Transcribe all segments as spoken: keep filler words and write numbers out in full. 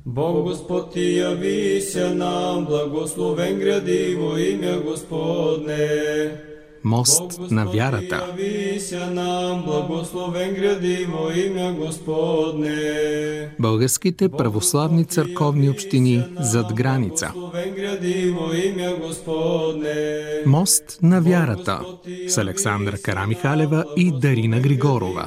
Бог Господ ти явися нам, благословен гради во имя Господне. Мост на вярата. Българските православни църковни общини зад граница. Мост на вярата с Александра Карамихалева и Дарина Григорова.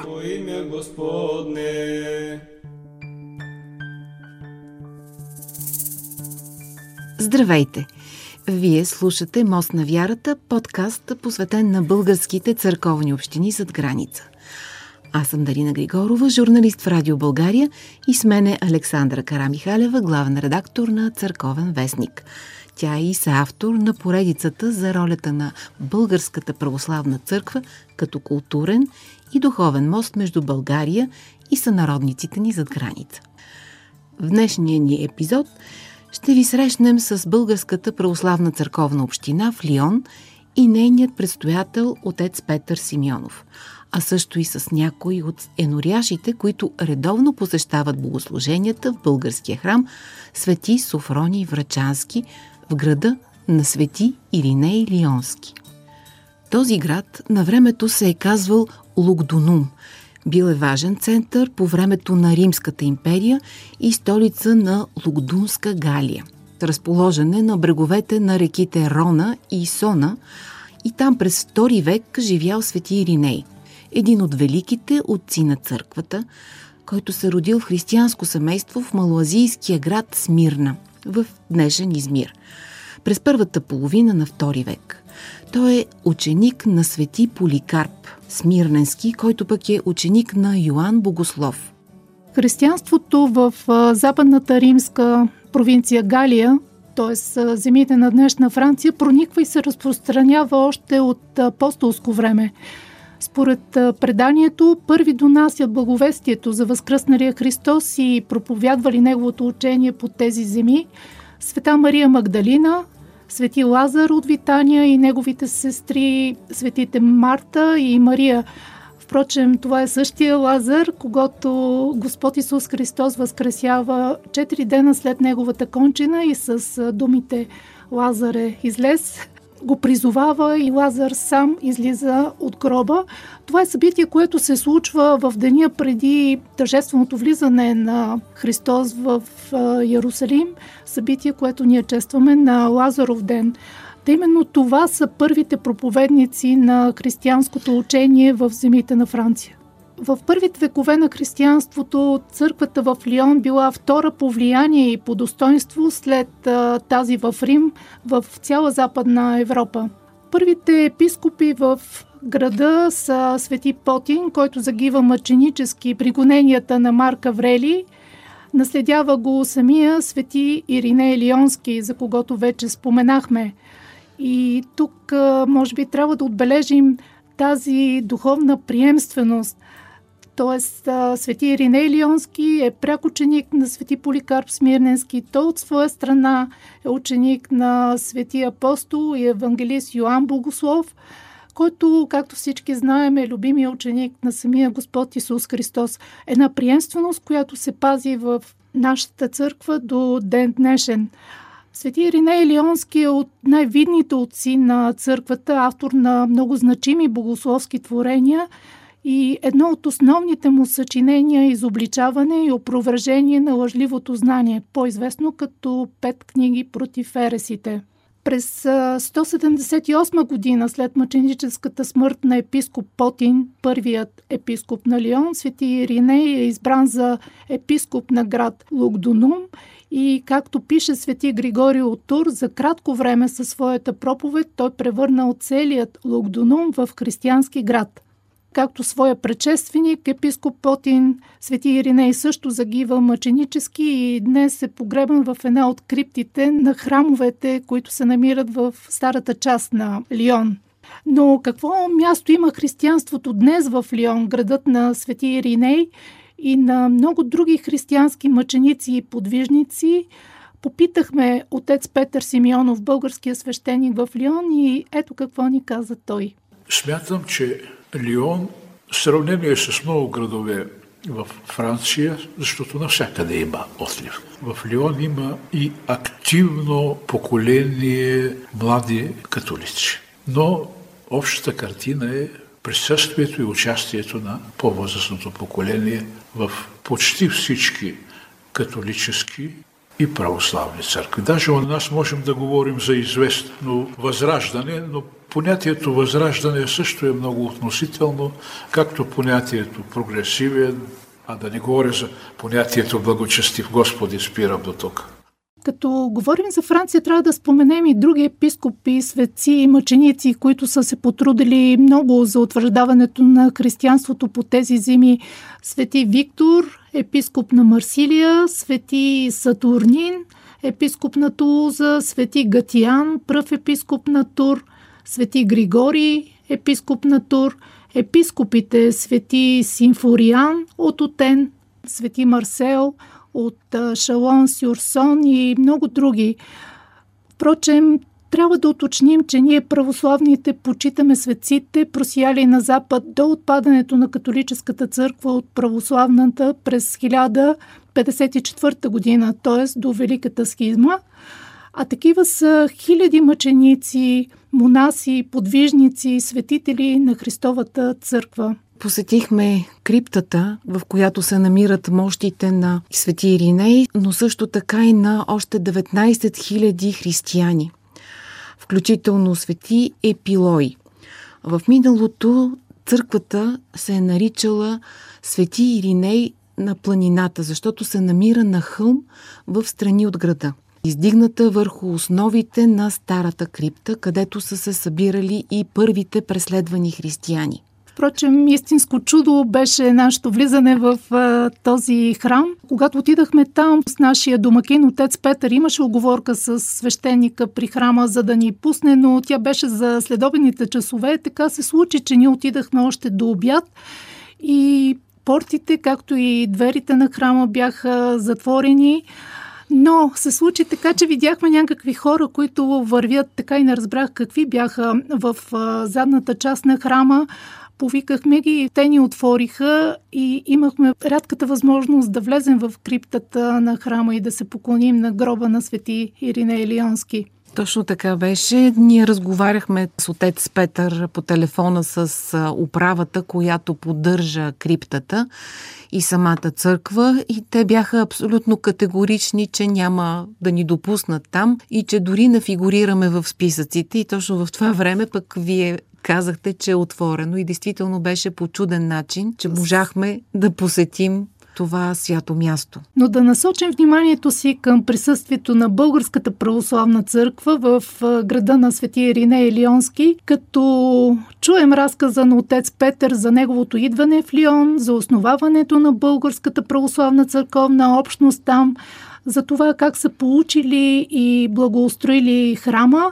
Здравейте! Вие слушате Мост на вярата, подкаст, посветен на българските църковни общини зад граница. Аз съм Дарина Григорова, журналист в Радио България, и с мен е Александра Карамихалева, главен редактор на Църковен вестник. Тя е и съавтор на поредицата за ролята на Българската православна църква като културен и духовен мост между България и сънародниците ни зад граница. В днешния ни епизод ще ви срещнем с Българската православна църковна община в Лион и нейният предстоятел отец Петър Симеонов, а също и с някои от еноряшите, които редовно посещават богослуженията в българския храм Свети Софроний Врачански в града на Свети Ириней Лионски. Този град на времето се е казвал Лугдунум. Бил е важен център по времето на Римската империя и столица на Лугдунска Галия. Разположен е на бреговете на реките Рона и Сона, и там през втори век живял свети Ириней, един от великите отци на църквата, който се родил в християнско семейство в малоазийския град Смирна, в днешен Измир, през първата половина на втори век. Той е ученик на свети Поликарп Смирненски, който пък е ученик на Йоан Богослов. Християнството в западната римска провинция Галия, т.е. земите на днешна Франция, прониква и се разпространява още от апостолско време. Според преданието, първи донасят благовестието за възкръсналия Христос и проповядвали неговото учение по тези земи света Мария Магдалина, свети Лазар от Витания и неговите сестри, светите Марта и Мария. Впрочем, това е същия Лазар, когато Господ Исус Христос възкресява четири дена след неговата кончина и с думите "Лазар е излез", го призовава и Лазар сам излиза от гроба. Това е събитие, което се случва в деня преди тържественото влизане на Христос в Йерусалим, събитие, което ние честваме на Лазаров ден. Та именно това са първите проповедници на християнското учение в земите на Франция. В първите векове на християнството църквата в Лион била втора по влияние и по достоинство след а, тази в Рим, в цяла Западна Европа. Първите епископи в града са свети Потин, който загива мъченически при гоненията на Марк Аврелий. Наследява го самия свети Ириней Лионски, за когото вече споменахме. И тук а, може би трябва да отбележим тази духовна приемственост. Тоест, свети Ириней Лионски е пряк ученик на свети Поликарп Смирненски. Той от своя страна е ученик на свети апостол и евангелист Йоан Богослов, който, както всички знаем, е любимия ученик на самия Господ Исус Христос. Една приемственост, която се пази в нашата църква до ден днешен. Свети Ириней Лионски е от най-видните отци на църквата, автор на много значими богословски творения, и едно от основните му съчинения е изобличаване и опровержение на лъжливото знание, по-известно като пет книги против ересите. През сто седемдесет и осма година, след мъченическата смърт на епископ Потин, първият епископ на Лион, свети Ириней е избран за епископ на град Лугдунум и, както пише свети Григорий от Тур, за кратко време със своята проповед той превърнал целият Лугдунум в християнски град. Както своя предшественик, епископ Потин, свети Ириней също загива мъченически и днес е погребан в една от криптите на храмовете, които се намират в старата част на Лион. Но какво място има християнството днес в Лион, градът на свети Ириней и на много други християнски мъченици и подвижници? Попитахме отец Петър Симеонов, българския свещеник в Лион, и ето какво ни каза той. Смятам, че Лион в сравнение с много градове в Франция, защото навсякъде има отлив. В Лион има и активно поколение млади католици. Но общата картина е присъствието и участието на по-възрастното поколение в почти всички католически и православни църкви. Даже у нас можем да говорим за известно възраждане, но понятието възраждане също е много относително, както понятието прогресивен, а да не говоря за понятието благочестив. Господи, спирам до тук. Като говорим за Франция, трябва да споменем и други епископи, светци и мъченици, които са се потрудили много за утвърждаването на християнството по тези земи. Свети Виктор, епископ на Марсилия, свети Сатурнин, епископ на Тулуза, свети Гатиан, пръв епископ на Тур, свети Григорий, епископ на Тур, епископите свети Симфориан от Отен, свети Марсел от Шалон-сюрсон и много други. Впрочем, трябва да уточним, че ние православните почитаме светците, просияли на Запад до отпадането на католическата църква от православната през хиляда петдесет и четвърта година, т.е. до Великата схизма. А такива са хиляди мъченици, монаси, подвижници, светители на Христовата църква. Посетихме криптата, в която се намират мощите на свети Ириней, но също така и на още деветнайсет хиляди християни, включително свети Епилой. В миналото църквата се е наричала свети Ириней на планината, защото се намира на хълм в страни от града, издигната върху основите на старата крипта, където са се събирали и първите преследвани християни. Впрочем, истинско чудо беше нашето влизане в а, този храм. Когато отидахме там с нашия домакин, отец Петър, имаше уговорка с свещеника при храма, за да ни пусне, но тя беше за следобедните часове. Така се случи, че ние отидахме още до обяд и портите, както и дверите на храма бяха затворени. Но се случи така, че видяхме някакви хора, които вървят, така и не разбрах какви бяха в а, задната част на храма. Повикахме ги, те ни отвориха и имахме рядката възможност да влезем в криптата на храма и да се поклоним на гроба на свети Ириней Лионски. Точно така беше. Ние разговаряхме с отец Петър по телефона с управата, която поддържа криптата и самата църква, и те бяха абсолютно категорични, че няма да ни допуснат там и че дори не фигурираме в списъците. И точно в това време пък вие казахте, че е отворено и действително беше по чуден начин, че можахме да посетим това свято място. Но да насочим вниманието си към присъствието на Българската православна църква в града на свети Ириней Лионски, като чуем разказа на отец Петър за неговото идване в Лион, за основаването на Българската православна църковна общност там, за това как са получили и благоустроили храма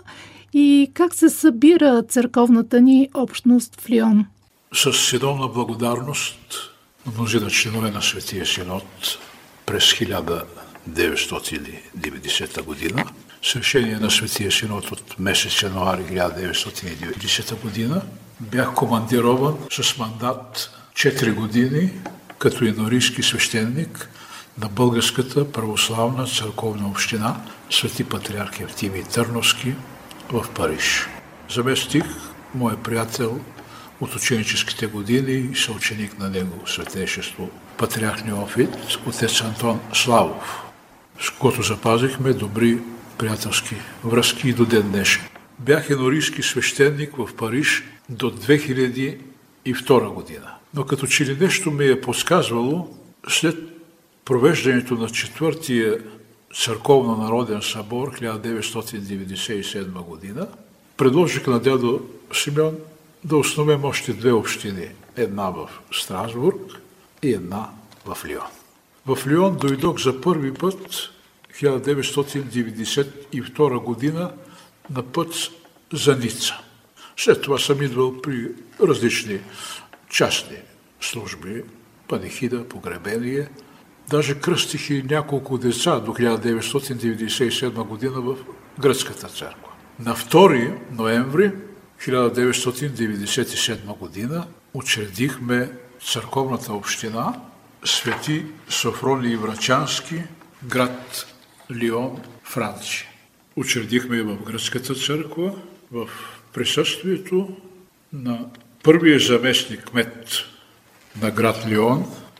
и как се събира църковната ни общност в Лион. С синодна благодарност мнозина членове на Светия Синод през хиляда деветстотин деветдесета година, с решение на Светия Синод от месец януари хиляда деветстотин деветдесета година, бях командирован с мандат четири години като енорийски свещеник на Българската православна църковна община Свети патриарх Евтимий Търновски в Париж. Заместих моя приятел от ученическите години и съученик на него светейшество патриарх Неофит, отец Антон Славов, с когото запазихме добри приятелски връзки и до ден днешен. Бях енорийски свещеник в Париж до две хиляди и втора година. Но като че ли нещо ми е подсказвало, след провеждането на четвъртия църковно-народен събор хиляда деветстотин деветдесет и седма година, предложих на дядо Симеон да основем още две общини. Една в Страсбург и една в Лион. В Лион дойдох за първи път хиляда деветстотин деветдесет и втора година на път за Ница. След това съм идвал при различни частни служби, панихида, погребение. Даже кръстих и няколко деца до хиляда деветстотин деветдесет и седма година в гръцката църква. На втори ноември хиляда деветстотин деветдесет и седма година учредихме църковната община Свети Софроний Врачански, град Лион, Франция. Учредихме в гръцката църква в присъствието на първия заместник кмет на град Лион,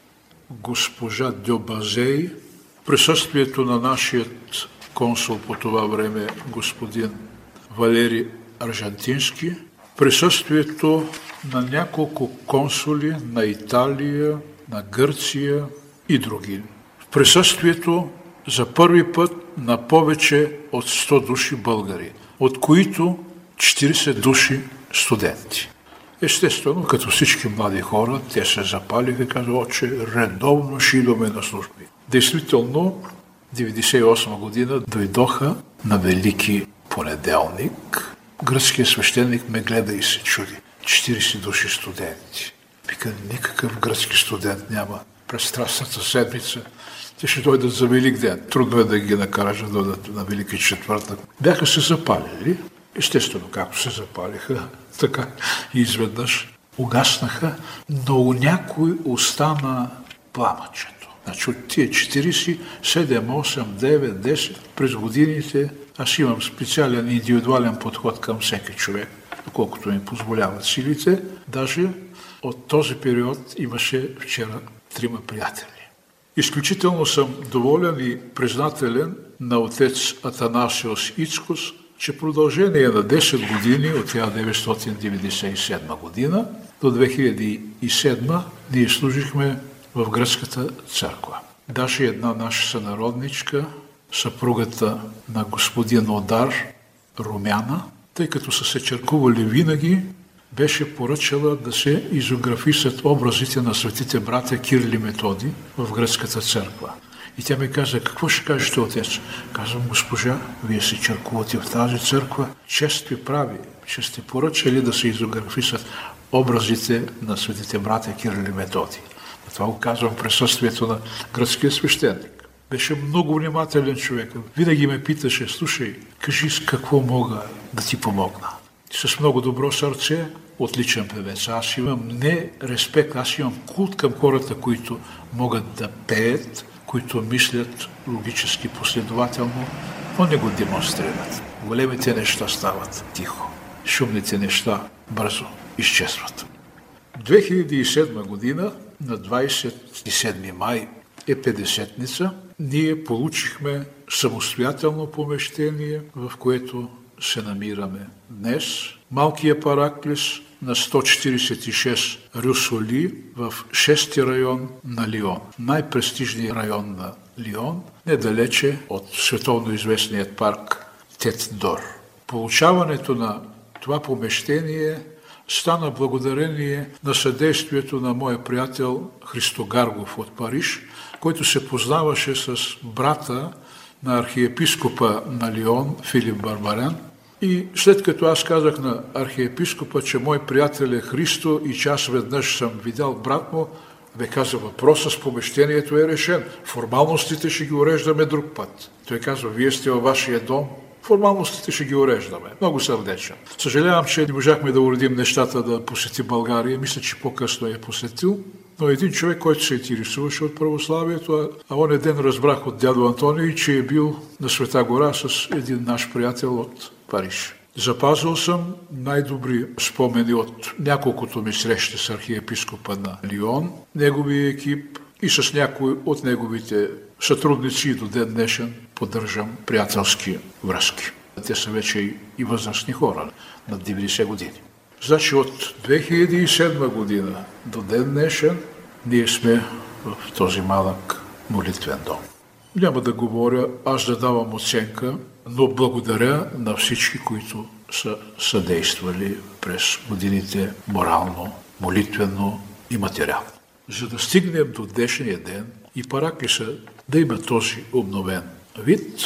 госпожа Дьобазей, присъствието на нашият консул по това време, господин Валери Аржантински, присъствието на няколко консули на Италия, на Гърция и други. В присъствието за първи път на повече от сто души българи, от които четиридесет души студенти. Естествено, като всички млади хора, те се запалиха и казаха, че редовно ще идваме на служби. Действително, деветдесет и осма година дойдоха на Велики понеделник. Гръцкият свещеник ме гледа и се чуди. четиридесет души студенти. Вика, никакъв гръцки студент няма през страстната седмица. Те ще дойдат за Велик ден. Трудно е да ги накараш да дойдат на Велики четвъртък. Бяха се запалили. Естествено, както се запалиха, така и изведнъж угаснаха, но у някой остана пламъчето. Значи от тия четиридесет, седем, осем, девет, десет през годините аз имам специален индивидуален подход към всеки човек, колкото ми позволяват силите. Даже от този период имаше вчера трима приятели. Изключително съм доволен и признателен на отец Атанасиос Ицкос, че в продължение на десет години, от хиляда деветстотин деветдесет и седма година до две хиляди и седма, ние служихме в гръцката църква. Даже една наша сънародничка, съпругата на господин Одар, Румяна, тъй като са се черкували винаги, беше поръчала да се изографисат образите на светите братя Кирил и Методий в гръцката църква. И тя ми каза, какво ще кажете, отец? Казвам, госпожа, вие се черкувате в тази църква, чест ви прави, че сте поръчали да се изографисат образите на светите братя Кирил и Методий. А това го казвам в присъствието на гръцкия свещеник. Беше много внимателен човек. Винаги ме питаше, слушай, кажи с какво мога да ти помогна. С много добро сърце, отличен певец. Аз имам не респект, аз имам култ към хората, които могат да пеят, които мислят логически последователно, но не го демонстрират. Големите неща стават тихо. Шумните неща бързо изчезват. две хиляди и седма година, на двадесет и седми май е петдесетница, ние получихме самостоятелно помещение, в което се намираме днес. Малкия параклис на сто четиридесет и шест Рю Соли в шести район на Лион. Най-престижният район на Лион, недалече от световно известният парк Тет Дор. Получаването на това помещение стана благодарение на съдействието на моя приятел Христо Гаргов от Париж, който се познаваше с брата на архиепископа на Лион, Филип Барбарен. И след като аз казах на архиепископа, че мой приятел е Христо и че аз веднъж съм видял брат му, бе каза, въпросът с помещението е решен. Формалностите ще ги уреждаме друг път. Той казва, вие сте във вашия дом, формалностите ще ги уреждаме. Много сърдечен. Съжалявам, че не можахме да уредим нещата да посети България. Мисля, че по-късно е посетил. Но един човек, който се интересуваше от православието, а оня ден разбрах от дядо Антоний, че е бил на Света гора с един наш приятел от Париж. Запазил съм най-добри спомени от няколкото ми срещи с архиепископа на Лион, неговия екип и с някои от неговите сътрудници и до ден днешен поддържам приятелски връзки. Те са вече и възрастни хора, на деветдесет години. Значи от две хиляди и седма година до ден днешен ние сме в този малък молитвен дом. Няма да говоря, аз да давам оценка, но благодаря на всички, които са съдействали през годините морално, молитвено и материално. За да стигнем до днешния ден и параклиса да има този обновен вид,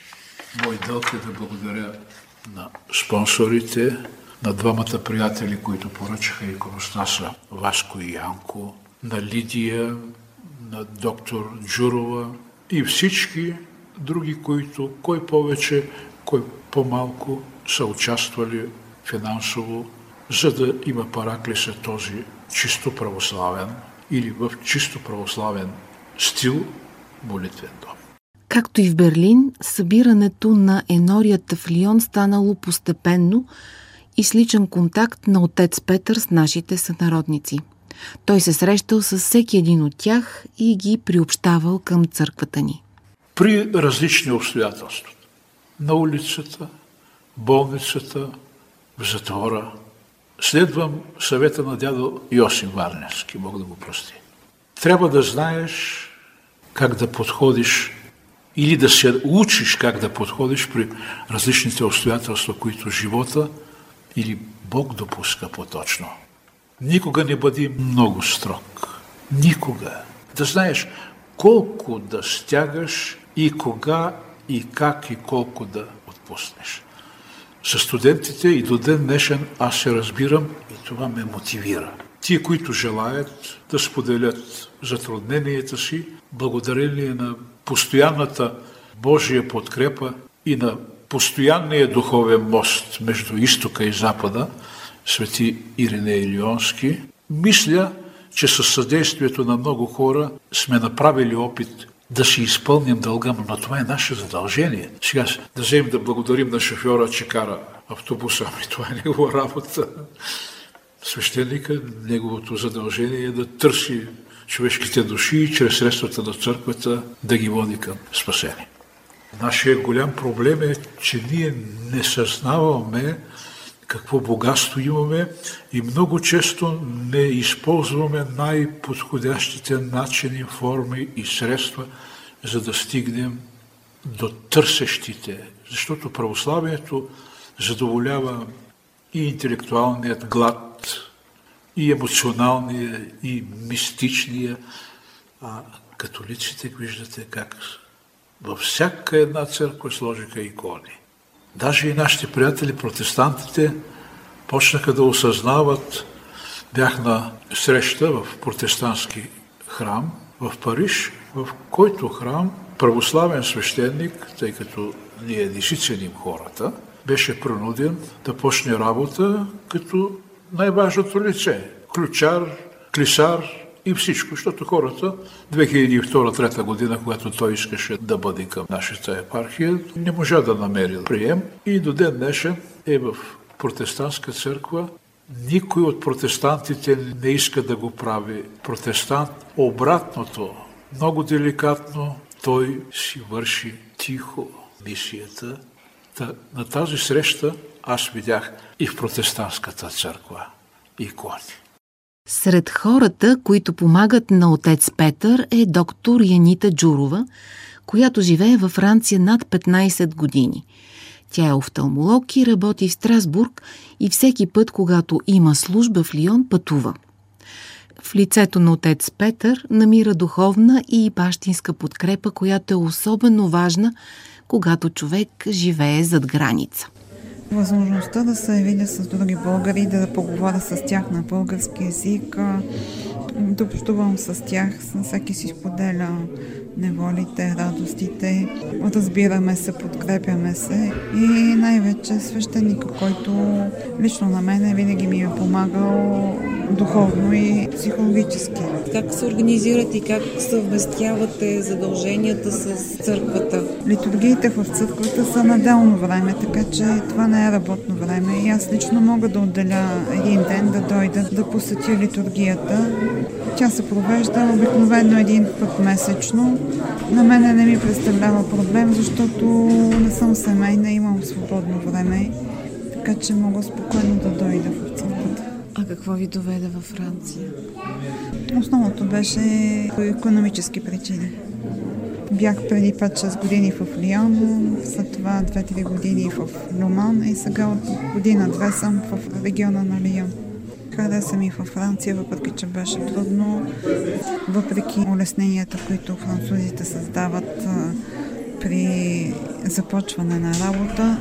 мой дълг е да благодаря на спонсорите, на двамата приятели, които поръчаха иконостаса Васко и Янко, на Лидия, на доктор Джурова и всички други, които кой повече, кой по-малко са участвали финансово, за да има параклиса този чисто православен или в чисто православен стил молитвен дом. Както и в Берлин, събирането на енорията в Лион станало постепенно и с личен контакт на отец Петър с нашите сънародници. Той се срещал с всеки един от тях и ги приобщавал към църквата ни. При различни обстоятелства. На улицата, болницата, в затвора. Следвам съвета на дядо Йосиф Варненски, Бог да го прости. Трябва да знаеш как да подходиш или да се учиш как да подходиш при различните обстоятелства, които живота или Бог допуска по-точно. Никога не бъди много строг. Никога. Да знаеш колко да стягаш и кога и как и колко да отпуснеш. С студентите и до ден днешен аз се разбирам и това ме мотивира. Тие, които желаят да споделят затрудненията си, благодарение на постоянната Божия подкрепа и на постоянния духовен мост между изтока и запада, свети Ириней Лионски, мисля, че със съдействието на много хора сме направили опит да си изпълним дълга, но това е наше задължение. Сега да вземем да благодарим на шофьора, че кара автобуса, ами това е негова работа. Свещеника, неговото задължение е да търси човешките души и чрез средствата на църквата да ги води към спасение. Нашия голям проблем е, че ние не съзнаваме какво богатство имаме и много често не използваме най-подходящите начини, форми и средства, за да стигнем до търсещите. Защото православието задоволява и интелектуалният глад, и емоционалния, и мистичния, а католиците виждате как във всяка една църква сложиха икони. Даже и нашите приятели, протестантите, почнаха да осъзнават. Бях на среща в протестантски храм в Париж, в който храм православен свещеник, тъй като ние не си ценим хората, беше принуден да почне работа като най-важното лице. Ключар, клисар и всичко, защото хората две хиляди и втора трета година, когато той искаше да бъде към нашата епархия, не можа да намери прием и до ден днешен е в протестантска църква. Никой от протестантите не иска да го прави протестант. Обратното, много деликатно, той си върши тихо мисията. Та, на тази среща аз видях и в протестантската църква икони. Сред хората, които помагат на отец Петър, е доктор Янита Джурова, която живее във Франция над петнайсет години. Тя е офталмолог и работи в Страсбург и всеки път, когато има служба в Лион, пътува. В лицето на отец Петър намира духовна и бащинска подкрепа, която е особено важна, когато човек живее зад граница. Възможността да се видя с други българи, да поговоря с тях на български език, да общувам с тях, всеки си споделя неволите, радостите, разбираме се, подкрепяме се и най-вече свещеника, който лично на мен винаги ми е помагал духовно и психологически. Как се организирате и как съвместявате задълженията с църквата? Литургиите в църквата са на делно време, така че това не е работно време и аз лично мога да отделя един ден да дойда да посетя литургията. Тя се провежда обикновено един път месечно. На мене не ми представлява проблем, защото не съм семейна, имам свободно време, така че мога спокойно да дойда в църквата. А какво ви доведе във Франция? Основното беше по икономически причини. Бях преди пет-шест години в Лион, след това две-три години в Люман и сега от година-две съм в региона на Лион. Хареса ми във Франция, въпреки че беше трудно, въпреки улесненията, които французите създават при започване на работа.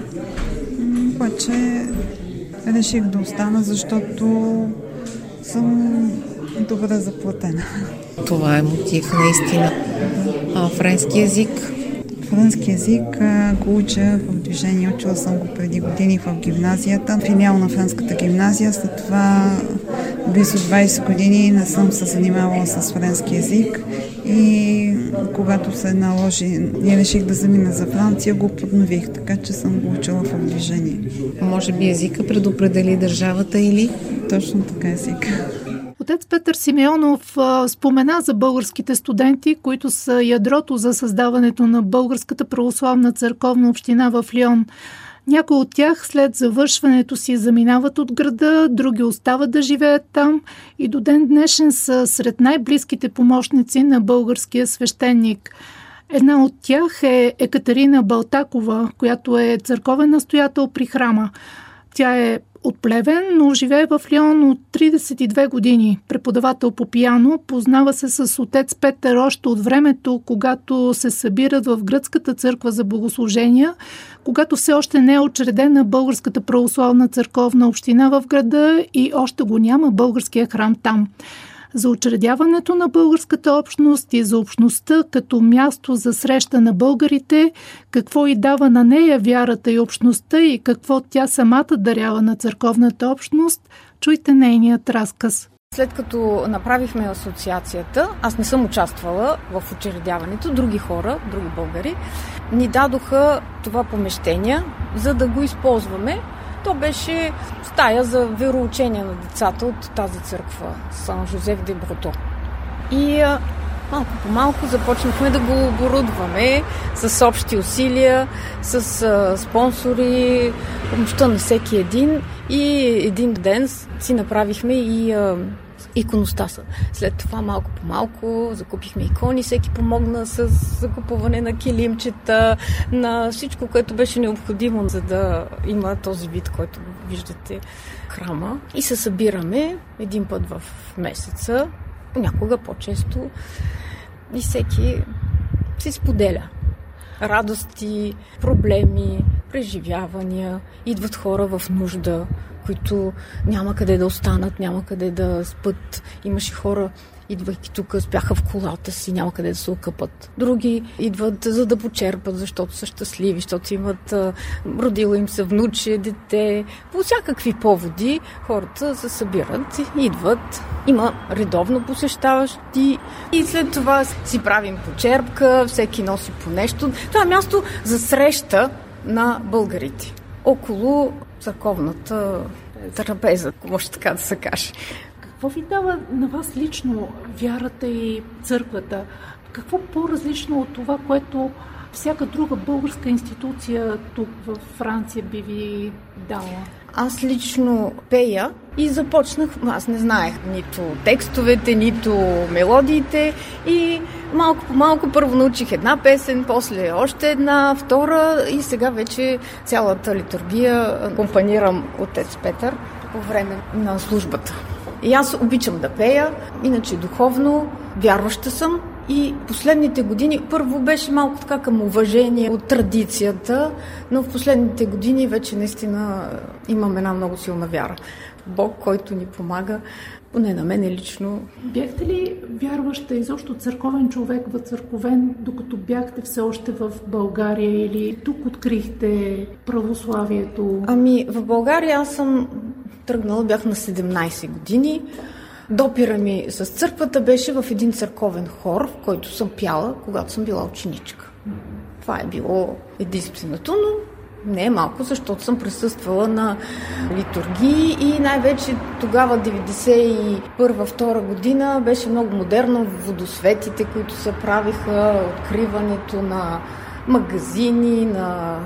Обаче реших да остана, защото съм добре заплатена. Това е мотив наистина. А френски език? Френски език го уча в движение. Учила съм го преди години в гимназията, филиал на френската гимназия. След това близо двайсет години не съм се занимавала с френски език и когато се наложи и реших да замина за Франция, го поднових, така че съм го учила в движение. Може би езика предопредели държавата или? Точно така език. Отец Петър Симеонов а, спомена за българските студенти, които са ядрото за създаването на Българската православна църковна община в Лион. Някои от тях след завършването си заминават от града, други остават да живеят там и до ден днешен са сред най-близките помощници на българския свещеник. Една от тях е Екатерина Балтакова, която е църковен настоятел при храма. Тя е от Плевен, но живее в Лион от тридесет и две години. Преподавател по пиано, познава се с отец Петър още от времето, когато се събират в гръцката църква за богослужения, когато все още не е учредена Българската православна църковна община в града и още го няма българския храм там. За учредяването на българската общност и за общността като място за среща на българите, какво и дава на нея вярата и общността и какво тя самата дарява на църковната общност, чуйте нейният разказ. След като направихме асоциацията, аз не съм участвала в учредяването, други хора, други българи, ни дадоха това помещение, за да го използваме. То беше стая за вероучение на децата от тази църква, Сан Жозеф де Брото. И а, малко по малко започнахме да го оборудваме с общи усилия, с а, спонсори, помощта на всеки един. И един ден си направихме и а, иконостаса. След това малко по малко закупихме икони, всеки помогна с закупуване на килимчета, на всичко, което беше необходимо, за да има този вид, който виждате храма. И се събираме един път в месеца, понякога по-често, и всеки си споделя радости, проблеми, преживявания. Идват хора в нужда, които няма къде да останат, няма къде да спят. Имаше хора, идвайки тук, спяха в колата си, няма къде да се окъпат. Други идват за да почерпат, защото са щастливи, защото имат родило им се внуче, дете. По всякакви поводи хората се събират, идват. Има редовно посещаващи и след това си правим почерпка, всеки носи по нещо. Това е място за среща на българите около църковната трапеза, ако може така да се каже. Какво ви дава на вас лично вярата и църквата? Какво по-различно от това, което всяка друга българска институция тук в Франция би ви дала? Аз лично пея и започнах, аз не знаех нито текстовете, нито мелодиите и малко по малко първо научих една песен, после още една, втора и сега вече цялата литургия акомпанирам отец Петър по време на службата. И аз обичам да пея, иначе духовно, вярваща съм. И последните години, първо беше малко така към уважение от традицията, но в последните години вече наистина имам една много силна вяра. Бог, който ни помага, поне на мен лично. Бяхте ли вярваща изобщо църковен човек, въцърковен, докато бяхте все още в България или тук открихте православието? Ами в България аз съм тръгнала, бях на седемнайсет години. Допира ми с църквата беше в един църковен хор, в който съм пяла, когато съм била ученичка. Това е било единственото, но не е малко, защото съм присъствала на литургии и най-вече тогава, деветдесет и първа втора година, беше много модерно водосветите, които се правиха, откриването на магазини, на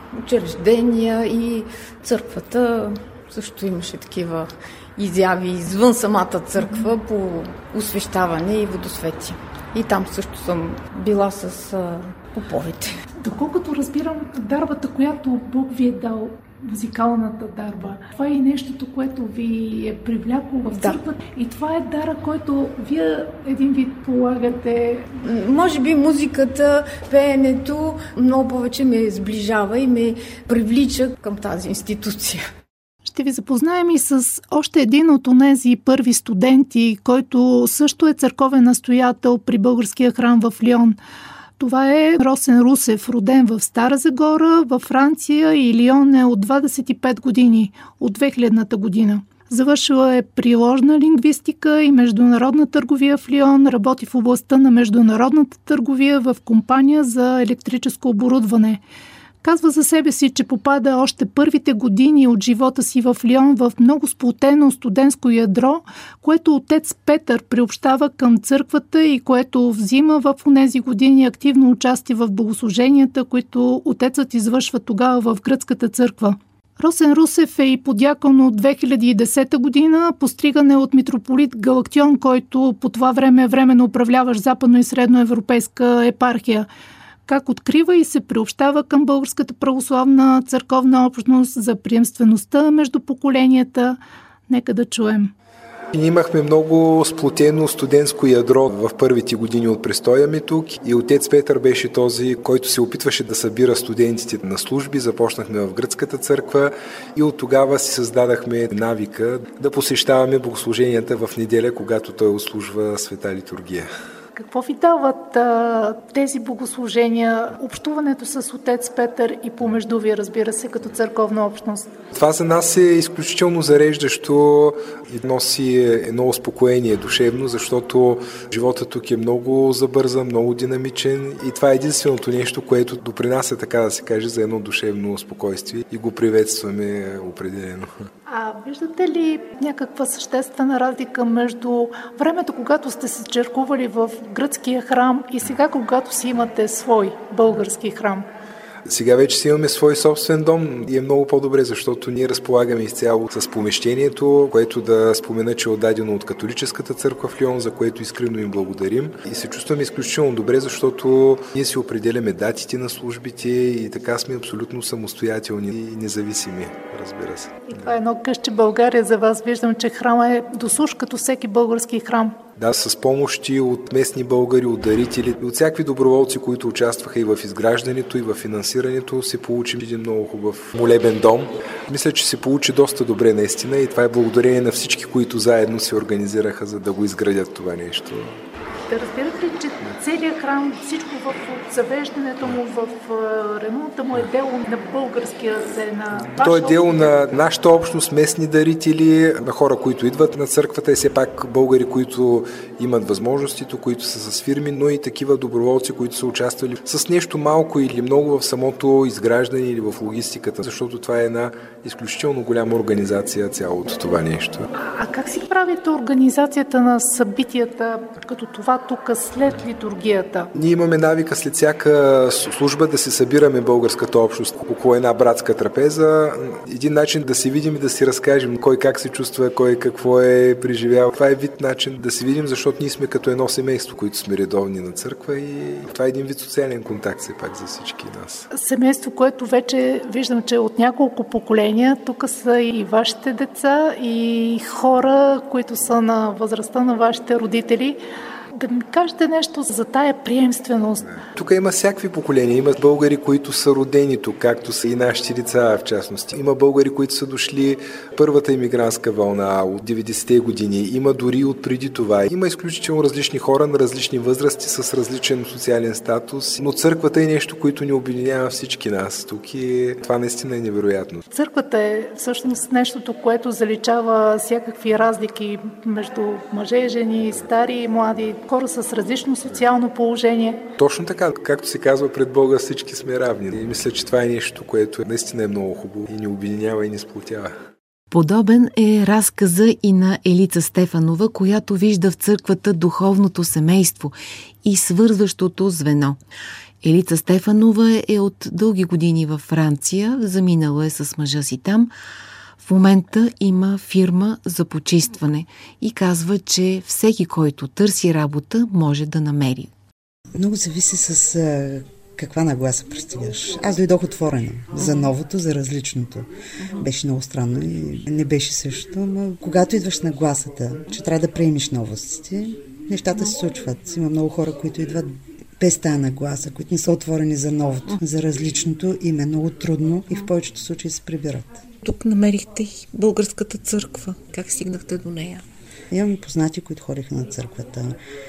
учреждения и църквата също имаше такива изяви извън самата църква по освещаване и водосвети. И там също съм била с а, поповете. Доколкото разбирам, дарбата, която Бог ви е дал, музикалната дарба, това е и нещото, което ви е привлякло в църквата. Да. И това е дара, който вие един вид полагате. Може би музиката, пеенето много повече ме сближава и ме привлича към тази институция. Ще ви запознаем и с още един от онези първи студенти, който също е църковен настоятел при българския храм в Лион. Това е Росен Русев, роден в Стара Загора, във Франция, и Лион е от двадесет и пет години, от две хилядната година. Завършила е приложна лингвистика и международна търговия в Лион, работи в областта на международната търговия в компания за електрическо оборудване. Казва за себе си, че попада още първите години от живота си в Лион в много сплотено студентско ядро, което отец Петър приобщава към църквата и което взима в онези години активно участие в богослуженията, които отецът извършва тогава в гръцката църква. Росен Русев е и подякон от две хиляди и десета година, постригане от митрополит Галактион, който по това време е временно управляващ западно- и средноевропейска епархия. Как открива и се приобщава към Българската православна църковна общност, за приемствеността между поколенията. Нека да чуем. Ние имахме много сплотено студентско ядро в първите години от престоя ми тук и отец Петър беше този, който се опитваше да събира студентите на служби. Започнахме в гръцката църква и от тогава си създадахме навика да посещаваме богослуженията в неделя, когато той отслужва света литургия. Какво ви дават а, тези богослужения, общуването с отец Петър и помежду ви, разбира се, като църковна общност? Това за нас е изключително зареждащо и носи едно успокоение душевно, защото живота тук е много забързан, много динамичен и това е единственото нещо, което допринася, така да се каже, за едно душевно спокойствие и го приветстваме определено. А виждате ли някаква съществена разлика между времето, когато сте се черкували в гръцкия храм и сега, когато си имате свой български храм? Сега вече си имаме свой собствен дом и е много по-добре, защото ние разполагаме изцяло с помещението, което да спомена, че е отдадено от католическата църква в Лион, за което искрено им благодарим. И се чувстваме изключително добре, защото ние си определяме датите на службите и така сме абсолютно самостоятелни и независими, разбира се. И това е едно къще България за вас. Виждам, че храма е досуш като всеки български храм. Да, с помощи от местни българи, от дарители, от всякакви доброволци, които участваха и в изграждането, и в финансирането, се получи един много хубав молебен дом. Мисля, че се получи доста добре наистина и това е благодарение на всички, които заедно се организираха, за да го изградят това нещо. Да разбирате ли, че целият храм, всичко в завеждането му, в ремонта му е дело на българския се, на ваша... То е дело на нашата общност, местни дарители, на хора, които идват на църквата и все пак българи, които имат възможностите, които са с фирми, но и такива доброволци, които са участвали с нещо малко или много в самото изграждане или в логистиката, защото това е една изключително голяма организация, цялото това нещо. А как си правите организацията на събитията, като това тук след литургията? Ние имаме навика след всяка служба да се събираме българската общност около една братска трапеза. Един начин да се видим и да си разкажем кой как се чувства, кой какво е преживял. Това е вид начин да се видим, защото ние сме като едно семейство, които сме редовни на църква и това е един вид социален контакт все пак за всички нас. Семейство, което вече виждам, че от няколко поколения, тук са и вашите деца и хора, които са на възрастта на вашите родители. Да ми кажете нещо за тая приемственост. Тук има всякакви поколения. Има българи, които са родени тук, както са и нашите деца в частност. Има българи, които са дошли първата имигрантска вълна от деветдесетте години. Има дори от преди това. Има изключително различни хора на различни възрасти с различен социален статус. Но църквата е нещо, което ни обединява всички нас тук и това наистина е невероятно. Църквата е всъщност нещото, което заличава всякакви разлики между мъже и жени, стари и млади, хора с различно социално положение. Точно така. Както се казва, пред Бога всички сме равни. И мисля, че това е нещо, което наистина е много хубаво и ни обединява и ни сплотява. Подобен е разказа и на Елица Стефанова, която вижда в църквата духовното семейство и свързващото звено. Елица Стефанова е от дълги години във Франция, заминала е с мъжа си там. В момента има фирма за почистване и казва, че всеки, който търси работа, може да намери. Много зависи с а, каква нагласа пристигаш. Аз дойдох отворена за новото, за различното. Беше много странно и не беше същото, но когато идваш на нагласата, че трябва да приемиш новостите, нещата се случват. Има много хора, които идват без тая нагласа, които не са отворени за новото, за различното, им е много трудно и в повечето случаи се прибират. Тук намерихте българската църква. Как стигнахте до нея? Имам познати, които ходиха на църквата.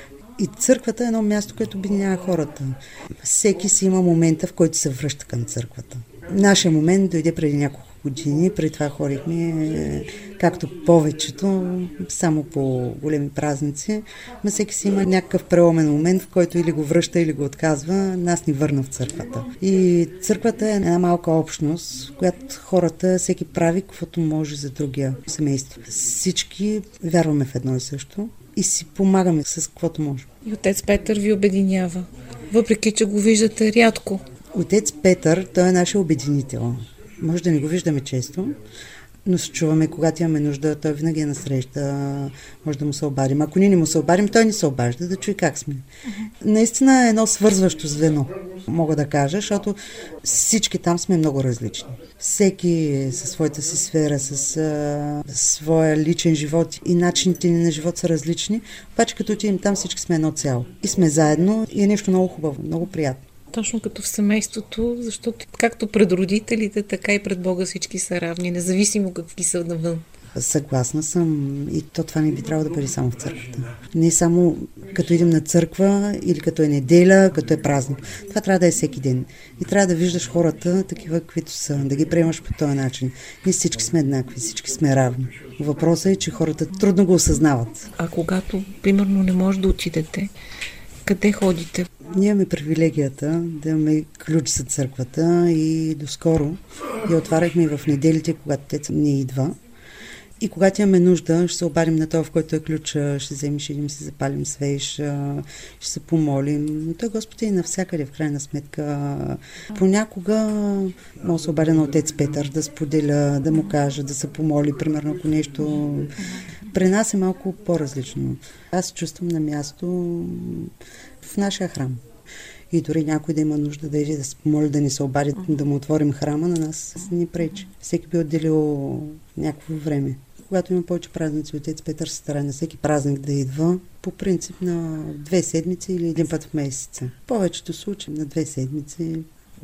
И църквата е едно място, което обединява хората. Всеки си има момента, в който се връща към църквата. Нашия момент дойде преди няколко години. При това ходихме, както повечето, само по големи празници. Но всеки си има някакъв преломен момент, в който или го връща, или го отказва. Нас ни върна в църквата. И църквата е една малка общност, в която хората, всеки прави каквото може за другия семейство. Всички вярваме в едно и също и си помагаме с каквото може. И отец Петър ви обединява, въпреки че го виждате рядко. Отец Петър, той е нашия обединител. Може да не го виждаме често, но се чуваме, когато имаме нужда, той винаги е насреща, може да му се обадим. Ако ние не му се обадим, той ни се обажда, да чуе как сме. Uh-huh. Наистина е едно свързващо звено, мога да кажа, защото всички там сме много различни. Всеки със своята си сфера, с а, своя личен живот и начините ни на живот са различни, обаче като отидем там всички сме едно цяло. И сме заедно и е нещо много хубаво, много приятно. Точно като в семейството, защото както пред родителите, така и пред Бога всички са равни, независимо какви са навън. Съгласна съм и то това не би трябвало да бъде само в църквата. Не само като идем на църква или като е неделя, като е празник. Това трябва да е всеки ден. И трябва да виждаш хората такива, каквито са, да ги приемаш по този начин. Ние всички сме еднакви, всички сме равни. Въпросът е, че хората трудно го осъзнават. А когато, примерно, не може да отидете, къде ходите? Ние имаме привилегията да имаме ключ за църквата и доскоро я отваряхме и в неделите, когато те не идва. И когато имаме нужда, ще се обадим на това, в който е ключа, ще вземем, ще идем, си запалим свеж, ще се помолим. Но той Господ е навсякъде, в крайна сметка. Понякога може да се обадя на отец Петър, да споделя, да му кажа, да се помоли, примерно, ако нещо. При нас е малко по-различно. Аз се чувствам на място в нашия храм. И дори някой да има нужда да иде да се помоли, да ни се обади, да му отворим храма, на нас ни пречи. Всеки би отделил някакво време. Когато има повече празници, отец Петър се стара на всеки празник да идва, по принцип на две седмици или един път в месеца. В повечето случаи на две седмици.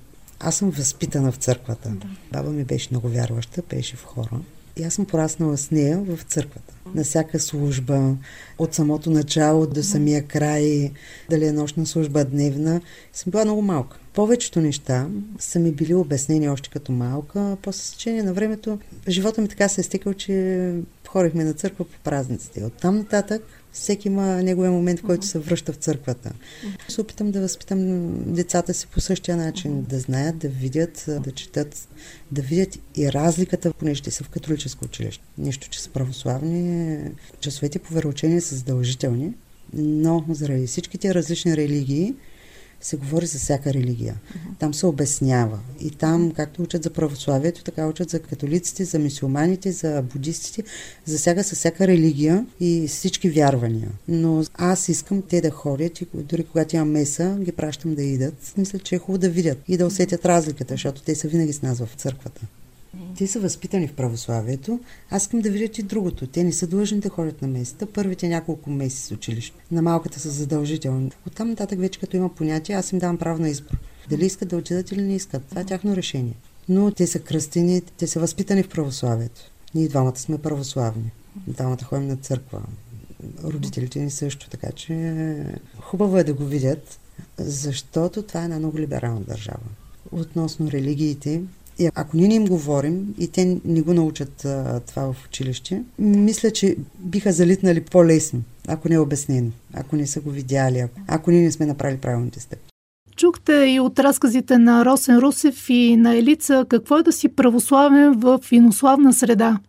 Аз съм възпитана в църквата. Да. Баба ми беше много вярваща, пееше в хора. И аз съм пораснала с нея в църквата. На всяка служба, от самото начало до самия край, дали е нощна служба, дневна, съм била много малка. Повечето неща са ми били обяснени още като малка, после сечение на времето живота ми така се е стекал, че ходихме на църква по празниците. Оттам нататък всеки има неговия момент, в който се връща в църквата. Се опитам да възпитам децата си по същия начин, да знаят, да видят, да четат, да видят и разликата, понеже те са в католическо училище. Нищо, че са православни, часовете по вероучение са задължителни, но заради всичките различни религии се говори за всяка религия. Uh-huh. Там се обяснява. И там, както учат за православието, така учат за католиците, за мюсюлманите, за будистите, засяга със всяка религия и всички вярвания. Но аз искам те да ходят и дори когато имам меса, ги пращам да идат. Мисля, че е хубаво да видят и да усетят разликата, защото те са винаги с нас в църквата. Те са възпитани в православието. Аз искам да видят и другото. Те не са длъжни да ходят на месата. Първите няколко месеца училище. На малката са задължителни. Оттам нататък вече като има понятие, аз им давам право на избор. Дали искат да отидат или не искат. Това е тяхно решение. Но те са кръстени, те са възпитани в православието. Ние двамата сме православни. Двамата ходим на църква. Родителите ни също. Така че хубаво е да го видят, защото това е една много либерална държава. Относно религиите, и ако ние не им говорим и те не го научат а, това в училище, мисля, че биха залитнали по-лесно, ако не е обяснено, ако не са го видяли, ако, ако ние не сме направили правилните стъпки. Чухте и от разказите на Росен Русев и на Елица какво е да си православен в инославна среда.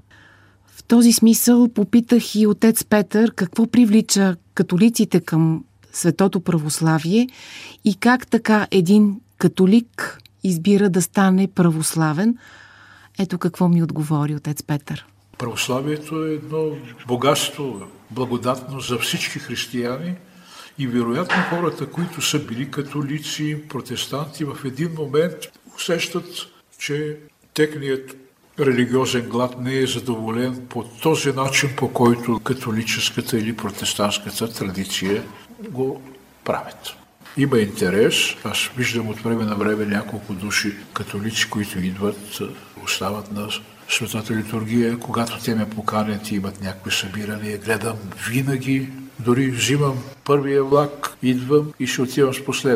В този смисъл попитах и отец Петър какво привлича католиците към светото православие и как така един католик избира да стане православен. Ето какво ми отговори отец Петър. Православието е едно богатство, благодатно за всички християни и вероятно хората, които са били католици, протестанти, в един момент усещат, че техният религиозен глад не е задоволен по този начин, по който католическата или протестантската традиция го правят. Има интерес. Аз виждам от време на време няколко души католици, които идват, остават на Светата литургия. Когато те ме поканят и имат някакви събирания, гледам винаги, дори взимам първия влак, идвам и ще отивам с последния.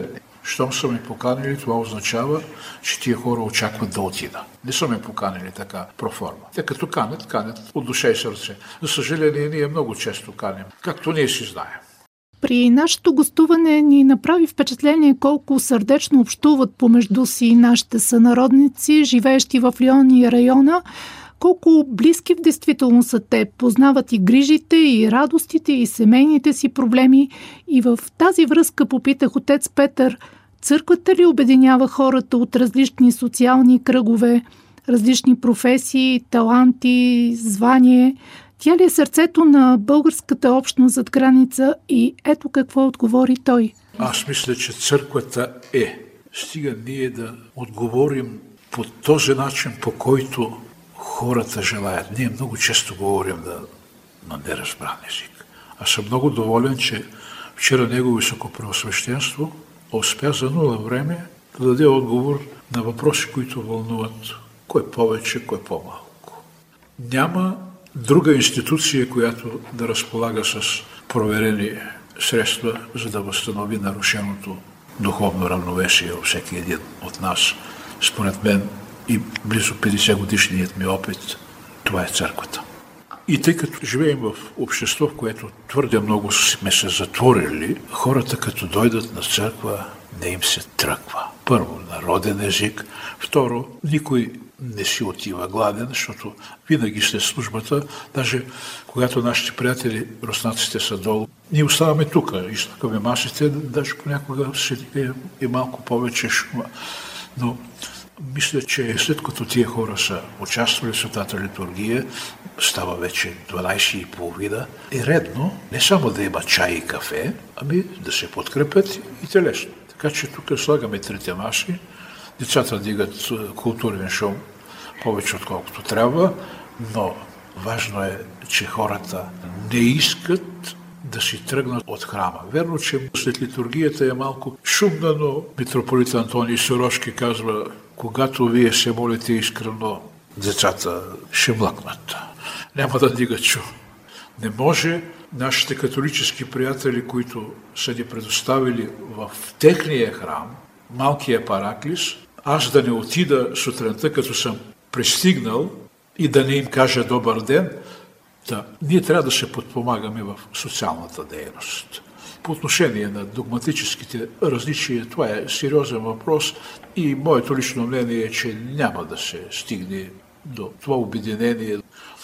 Щом са ме поканили, това означава, че тия хора очакват да отида. Не са ме поканили така проформа. Те като канят, канят от душа и сърце. За съжаление, ние много често каним, както ние си знаем. При нашето гостуване ни направи впечатление колко сърдечно общуват помежду си нашите сънародници, живеещи в Лион и района, колко близки в действителност са те, познават и грижите, и радостите, и семейните си проблеми. И в тази връзка попитах отец Петър, църквата ли обединява хората от различни социални кръгове, различни професии, таланти, звание? Тя ли е сърцето на българската общност зад граница? И ето какво отговори той. Аз мисля, че църквата е. Стига ние да отговорим по този начин, по който хората желаят. Ние много често говорим да, на неразбран език. Аз съм много доволен, че вчера Негово Високопреосвещенство успя за нула време да даде отговор на въпроси, които вълнуват кой повече, кой по-малко. Няма друга институция, която да разполага с проверени средства, за да възстанови нарушеното духовно равновесие във всеки един от нас. Според мен и близо петдесет годишният ми опит, това е църквата. И тъй като живеем в общество, в което твърде много сме се затворили, хората като дойдат на църква, не им се тръгва. Първо, народен език. Второ, никой не си отива гладен, защото винаги след службата, даже когато нашите приятели, руснаците са долу, ние оставаме тук, изтъкваме масите, даже понякога седи и малко повече шума. Но мисля, че след като тия хора са участвали в Светата литургия, става вече дванайсет и половина, е редно не само да има чай и кафе, ами да се подкрепят и телесно. Така че тук слагаме трите маси, децата дигат културен шум повече отколкото трябва, но важно е, че хората не искат да си тръгнат от храма. Верно, че след литургията е малко шумна, но митрополит Антоний Сорошки казва, когато вие се молите искрено, децата ще млъкнат. Няма да дигат шум. Не може нашите католически приятели, които са ни предоставили в техния храм, малкия параклис, аз да не отида сутринта, като съм пристигнал и да не им кажа добър ден, да, ние трябва да се подпомагаме в социалната дейност. По отношение на догматическите различия, това е сериозен въпрос и моето лично мнение е, че няма да се стигне до това обединение.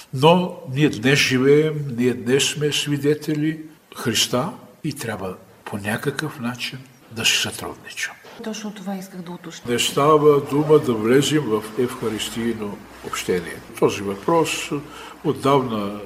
Но ние днес живеем, ние днес сме свидетели Христа и трябва по някакъв начин да се сътрудничам. Точно това исках да уточня. Не става дума да влезем в евхаристийно общение. Този въпрос отдавна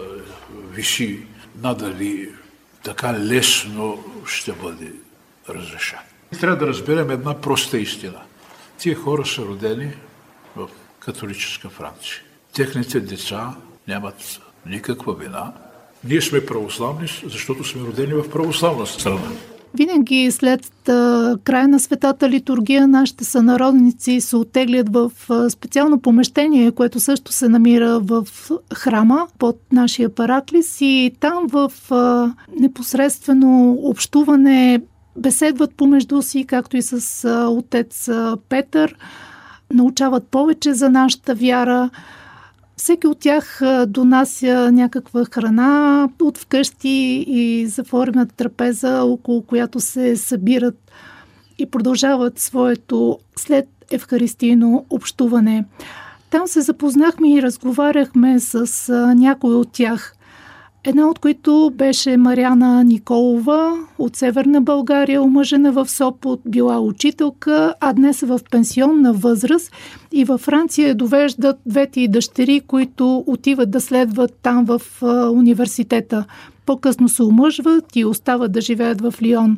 виси надали така лесно ще бъде разрешен. Трябва да разберем една проста истина. Тия хора са родени в католическа Франция. Техните деца нямат никаква вина. Ние сме православни, защото сме родени в православна страна. Винаги след а, края на Светата литургия нашите сънародници се оттеглят в а, специално помещение, което също се намира в храма под нашия параклис и там в а, непосредствено общуване беседват помежду си, както и с а, отец а, Петър, научават повече за нашата вяра. Всеки от тях донася някаква храна от вкъщи и затворена трапеза, около която се събират и продължават своето след евхаристийно общуване. Там се запознахме и разговаряхме с някои от тях. Една от които беше Мариана Николова от Северна България, омъжена в Сопот, била учителка, а днес е в пенсионна възраст и във Франция довеждат двете й дъщери, които отиват да следват там в университета. По-късно се омъжват и остават да живеят в Лион.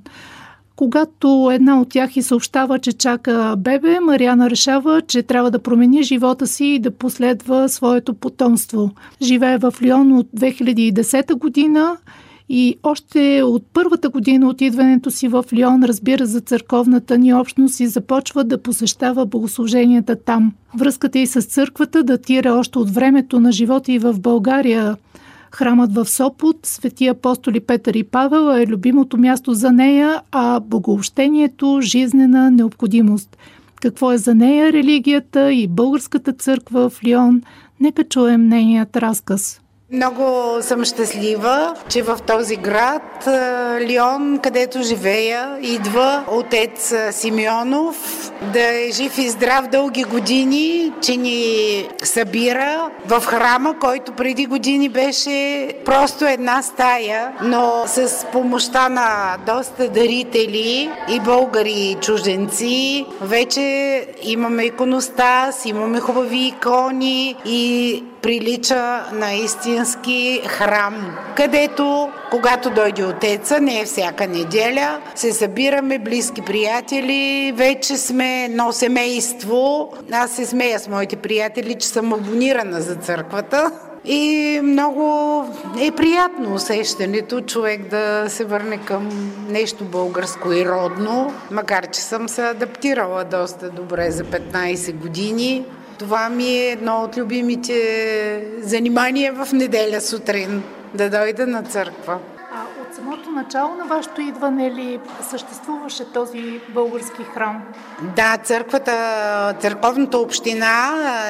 Когато една от тях и съобщава, че чака бебе, Мариана решава, че трябва да промени живота си и да последва своето потомство. Живее в Лион от две хиляди и десета година и още от първата година от идването си в Лион разбира за църковната ни общност и започва да посещава богослуженията там. Връзката й с църквата датира още от времето на живота и в България. Храмът в Сопот, свети апостоли Петър и Павел, е любимото място за нея, а богообщението – жизнена необходимост. Какво е за нея религията и българската църква в Лион? Нека чуем нейният разказ. Много съм щастлива, че в този град, Лион, където живея, идва отец Симеонов, да е жив и здрав дълги години, че ни събира в храма, който преди години беше просто една стая, но с помощта на доста дарители и българи и чужденци, вече имаме иконостас, имаме хубави икони и прилича на истински храм, където, когато дойде отеца, не е всяка неделя, се събираме близки приятели, вече сме едно семейство. Аз се смея с моите приятели, че съм абонирана за църквата. И много е приятно усещането човек да се върне към нещо българско и родно, макар че съм се адаптирала доста добре за петнайсет години. Това ми е едно от любимите занимания в неделя сутрин, да дойда на църква. А от самото начало на вашето идване ли съществуваше този български храм? Да, църквата, църковната община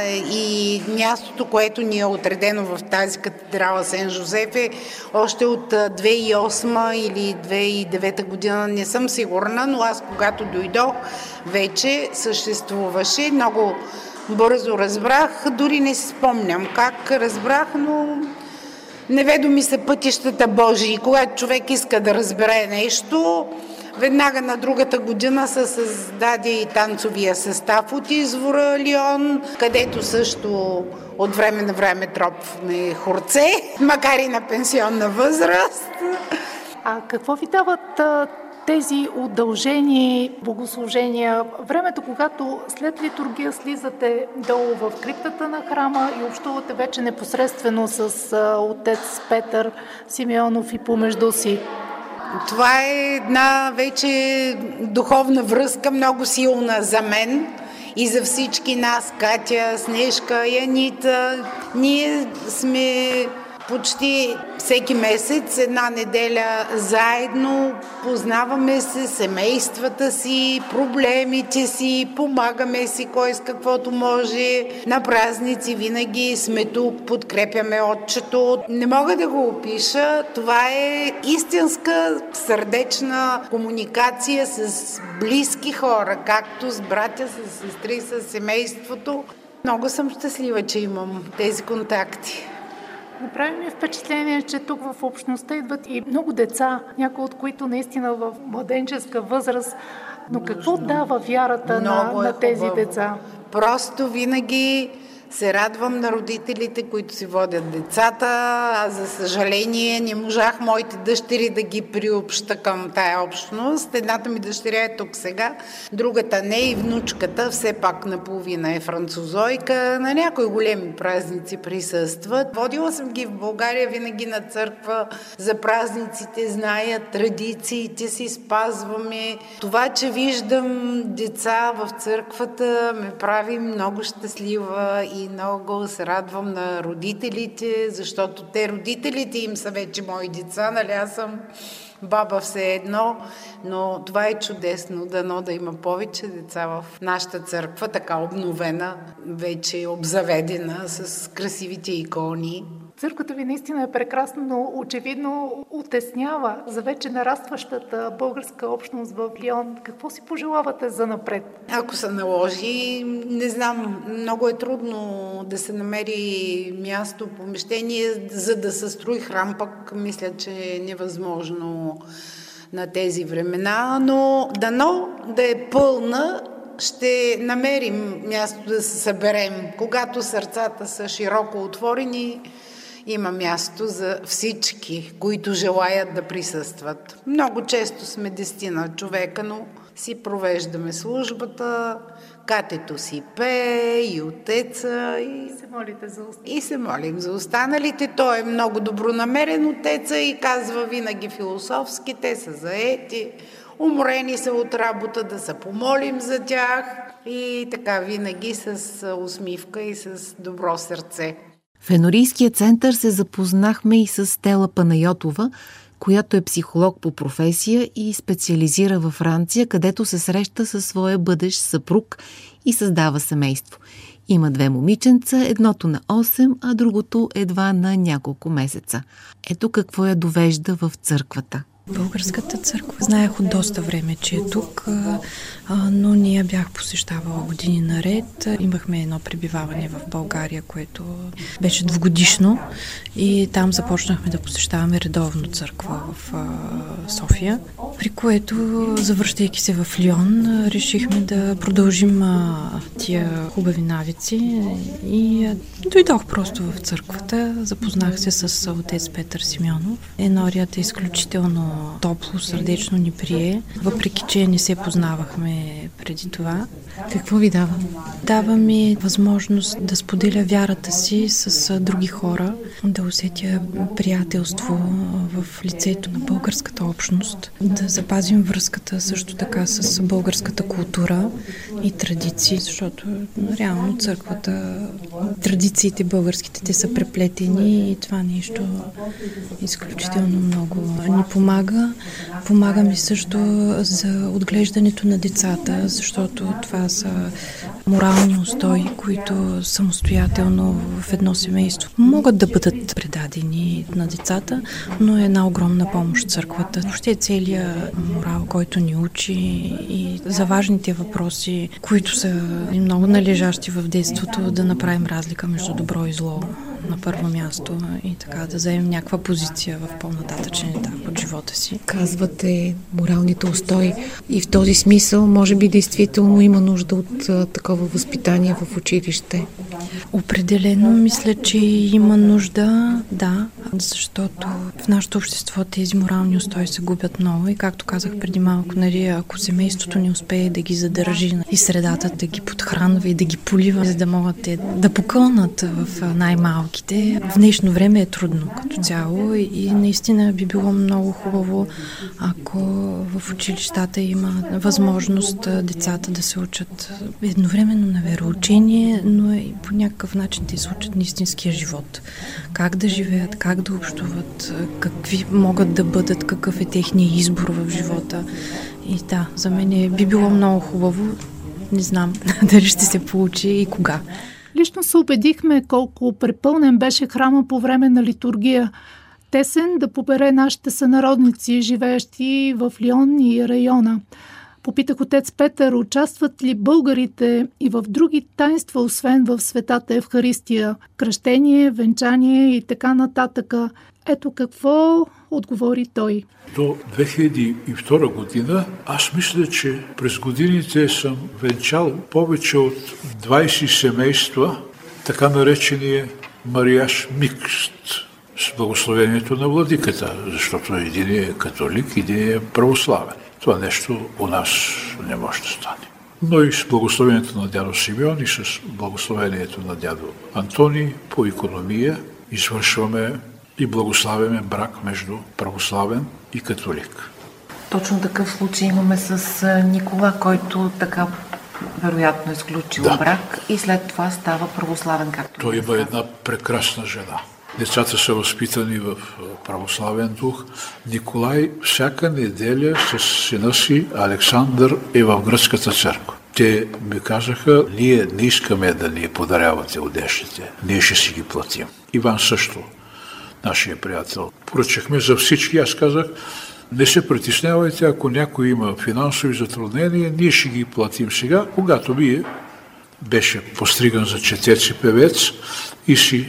и мястото, което ни е отредено в тази катедрала Сен-Жозеф е още от две хиляди и осма или две хиляди и девета година, не съм сигурна, но аз когато дойдох, вече съществуваше. Много бързо разбрах, дори не си спомням как разбрах, но неведоми са пътищата Божии. Когато човек иска да разбере нещо, веднага на другата година се създаде и танцовия състав от извора Лион, където също от време на време тропваме хорце, макар и на пенсионна възраст. А какво ви дават тези удължени богослужения, времето, когато след литургия слизате долу в криптата на храма и общувате вече непосредствено с отец Петър Симеонов и помежду си? Това е една вече духовна връзка, много силна за мен и за всички нас, Катя, Снежка, Янита. Ние сме почти всеки месец, една неделя заедно, познаваме се, семействата си, проблемите си, помагаме си кой с каквото може. На празници винаги сме тук, подкрепяме отчето. Не мога да го опиша, това е истинска сърдечна комуникация с близки хора, както с братя, с сестри, с семейството. Много съм щастлива, че имам тези контакти. Направи ми впечатление, че тук в общността идват и много деца, някои от които наистина в младенческа възраст. Но какво Нужно. дава вярата на, е на тези деца? Просто винаги се радвам на родителите, които си водят децата. Аз, за съжаление, не можах моите дъщери да ги приобща към тая общност. Едната ми дъщеря е тук сега, другата не и внучката, все пак наполовина е французойка. На някои големи празници присъстват. Водила съм ги в България винаги на църква за празниците, знаят традициите си, спазваме. Това, че виждам деца в църквата, ме прави много щастлива и много се радвам на родителите, защото те, родителите им са вече мои деца, нали аз съм баба все едно, но това е чудесно, дано да има повече деца в нашата църква, така обновена, вече обзаведена с красивите икони. Църквата ви наистина е прекрасна, но очевидно утеснява за вече нарастващата българска общност в Лион. Какво си пожелавате за напред? Ако се наложи, не знам, много е трудно да се намери място, помещение, за да се строи храм, пък мисля, че е невъзможно на тези времена, но дано да е пълна, ще намерим място да се съберем. Когато сърцата са широко отворени, има място за всички, които желаят да присъстват. Много често сме десетина човека, но си провеждаме службата, Катето си пее и отеца. И се молите за останалите. И се молим за останалите. Той е много добронамерен отеца и казва винаги философски, те са заети, уморени са от работа, да се помолим за тях и така винаги с усмивка и с добро сърце. В Енорийския център се запознахме и с Стела Панайотова, която е психолог по професия и специализира във Франция, където се среща със своя бъдещ съпруг и създава семейство. Има две момиченца, едното на осем, а другото едва на няколко месеца. Ето какво я довежда в църквата. Българската църква знаех от доста време, че е тук, но ние бях посещавала години наред. Имахме едно пребиваване в България, което беше двугодишно и там започнахме да посещаваме редовно църква в София, при което, завръщайки се в Лион, решихме да продължим тия хубави навици и дойдох просто в църквата, запознах се с отец Петър Симеонов. Енорият е изключително топло, сърдечно ни прие, въпреки че не се познавахме преди това. Какво ви дава? Дава ми възможност да споделя вярата си с други хора, да усетя приятелство в лицето на българската общност, да запазим връзката също така с българската култура и традиции, защото реално църквата, традициите българските, те са преплетени и това нещо изключително много ни помага. Помага ми също за отглеждането на децата, защото това са морални устои, които самостоятелно в едно семейство могат да бъдат предадени на децата, но е една огромна помощ църквата. Въобще целият морал, който ни учи и за важните въпроси, които са много належащи в детството, да направим разлика между добро и зло на първо място и така да заемем някаква позиция в по-нататъчен етап от живота си. Казвате моралните устои и в този смисъл може би действително има нужда от а, такова възпитание в училище. Определено мисля, че има нужда, да, защото в нашето общество тези морални устои се губят много и както казах преди малко, нали, ако семейството не успее да ги задържи и средата да ги подхранва и да ги полива, за да могат те да покълнат в най-малки. В днешно време е трудно като цяло и наистина би било много хубаво, ако в училищата има възможност децата да се учат едновременно на вероучение, но и по някакъв начин да се учат на истинския живот. Как да живеят, как да общуват, какви могат да бъдат, какъв е техният избор в живота. И да, за мен би било много хубаво. Не знам дали ще се получи и кога. Лично се убедихме колко препълнен беше храма по време на литургия. Тесен да побере нашите сънародници, живеещи в Лион и района. Попитах отец Петър, участват ли българите и в други таинства, освен в Светата Евхаристия, кръщение, венчание и така нататък. Ето какво отговори той. До две хиляди и втора година аз мисля, че през годините съм венчал повече от двайсет семейства, така наречения мариаж микст, с благословението на владиката, защото един е католик, един е православен. Това нещо у нас не може да стане. Но и с благословението на дядо Симеон и с благословението на дядо Антоний по икономия извършваме и благославяме брак между православен и католик. Точно такъв случай имаме с Никола, който така вероятно е сключил да. брак и след това става православен, както той има една прекрасна жена. Децата са възпитани в православен дух. Николай всяка неделя с сина си Александър е в гръцката църква. Те ми казаха, ние не искаме да ни подарявате одеждите, ние ще си ги платим. Иван също, нашия приятел. Поръчахме за всички, аз казах, не се притеснявайте, ако някой има финансови затруднения, ние ще ги платим сега. Когато вие беше постриган за четец и певец и си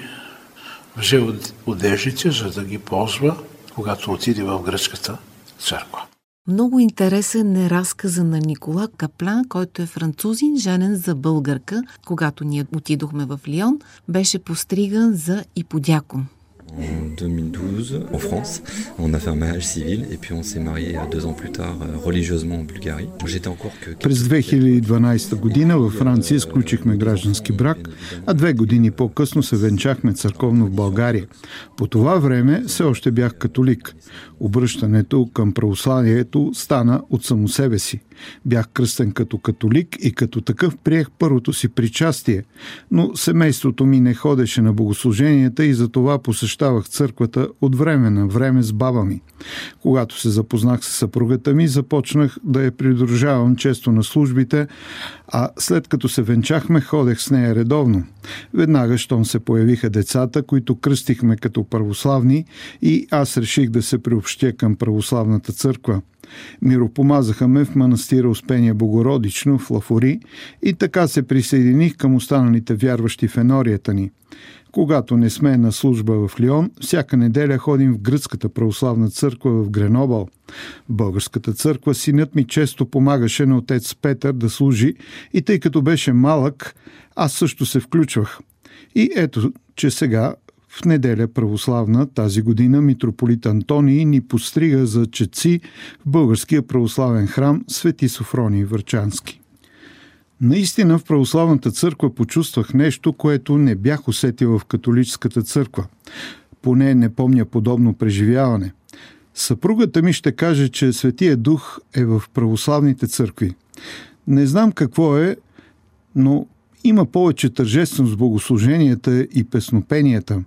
взел одеждите, за да ги ползва, когато отиде в гръцката църква. Много интересен е разказа на Никола Каплян, който е французин, женен за българка. Когато ние отидохме в Лион, беше постриган за иподякон. en deux mille douze en France. On a fait un mariage civil et puis on s'est marié deux ans plus tard religieusement en Bulgarie. J'étais encore que... През две хиляди и дванадесета година във Франция сключихме граждански брак, а две години по-късно се венчахме църковно в България. По това време все още бях католик. Обръщането към православието стана от само себе си. Бях кръстен като католик и като такъв приех първото си причастие, но семейството ми не ходеше на богослуженията и затова посещавах църквата от време на време с баба ми. Когато се запознах с съпругата ми, започнах да я придружавам често на службите, а след като се венчахме, ходех с нея редовно. Веднага, щом се появиха децата, които кръстихме като православни, и аз реших да се приобщя към православната църква. Миропомазаха ме в манастира Успение Богородично в Лафори и така се присъединих към останалите вярващи в енорията ни. Когато не сме на служба в Лион, всяка неделя ходим в гръцката православна църква в Гренобъл. В българската църква синът ми често помагаше на отец Петър да служи и тъй като беше малък, аз също се включвах. И ето, че сега в неделя православна тази година митрополит Антоний ни пострига за четци в българския православен храм Свети Софроний Врачански. Наистина в православната църква почувствах нещо, което не бях усетил в католическата църква. Поне не помня подобно преживяване. Съпругата ми ще каже, че Светия Дух е в православните църкви. Не знам какво е, но има повече тържественост в богослуженията и песнопенията.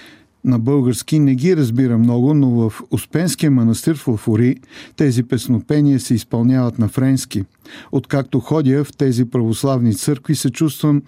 На български не ги разбира много, но в Успенския манастир в Лафори тези песнопения се изпълняват на френски. Откакто ходя в тези православни църкви, се чувствам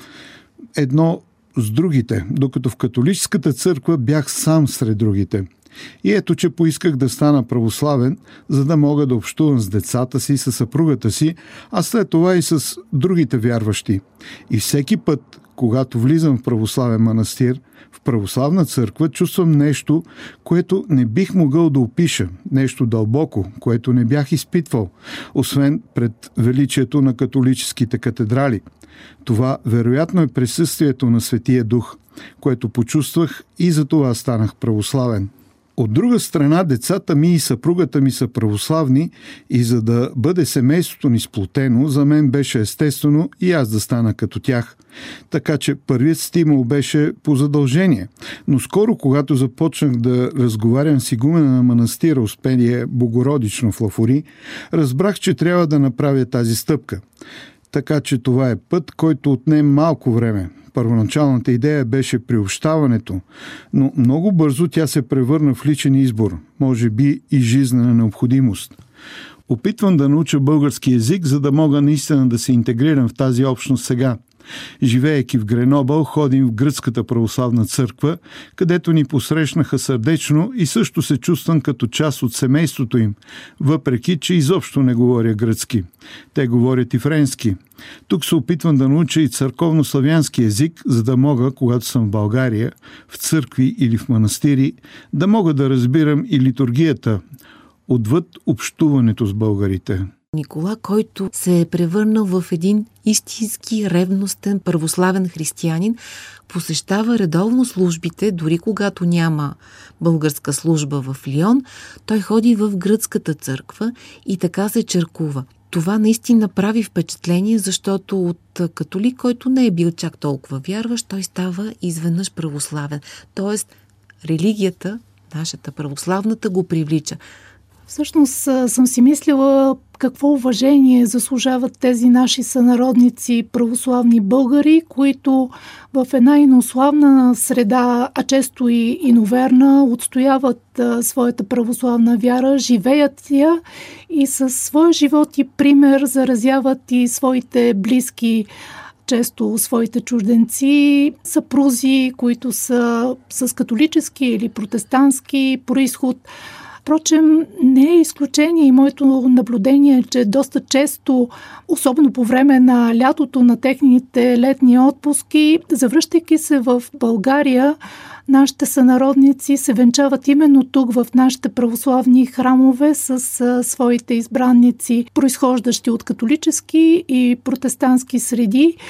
едно с другите, докато в католическата църква бях сам сред другите. И ето, че поисках да стана православен, за да мога да общувам с децата си, с съпругата си, а след това и с другите вярващи. И всеки път, когато влизам в православен манастир, в православна църква, чувствам нещо, което не бих могъл да опиша, нещо дълбоко, което не бях изпитвал, освен пред величието на католическите катедрали. Това вероятно е присъствието на Светия Дух, което почувствах и за това станах православен. От друга страна, децата ми и съпругата ми са православни и за да бъде семейството ни сплотено, за мен беше естествено и аз да стана като тях. Така че първият стимул беше по задължение. Но скоро, когато започнах да разговарям с игумена на манастира Успение Богородично в Лафори, разбрах, че трябва да направя тази стъпка. Така че това е път, който отне малко време. Първоначалната идея беше приобщаването, но много бързо тя се превърна в личен избор, може би и жизнена необходимост. Опитвам да науча български език, за да мога наистина да се интегрирам в тази общност сега. Живеейки в Гренобъл, ходим в гръцката православна църква, където ни посрещнаха сърдечно и също се чувствам като част от семейството им, въпреки че изобщо не говоря гръцки. Те говорят и френски. Тук се опитвам да науча и църковно-славянски език, за да мога, когато съм в България, в църкви или в манастири, да мога да разбирам и литургията, отвъд общуването с българите. Никола, който се е превърнал в един истински ревностен православен християнин, посещава редовно службите, дори когато няма българска служба в Лион, той ходи в гръцката църква и така се черкува. Това наистина прави впечатление, защото от католик, който не е бил чак толкова вярващ, той става изведнъж православен. Тоест, религията, нашата православната, го привлича. Всъщност съм си мислила какво уважение заслужават тези наши сънародници православни българи, които в една инославна среда, а често и иноверна, отстояват а, своята православна вяра, живеят я и със своя живот и пример заразяват и своите близки, често своите чужденци, съпрузи, които са с католически или протестантски произход. Впрочем, не е изключение и моето наблюдение, че доста често, особено по време на лятото на техните летни отпуски, завръщайки се в България, нашите сънародници се венчават именно тук в нашите православни храмове с а, своите избранници, произхождащи от католически и протестантски среди.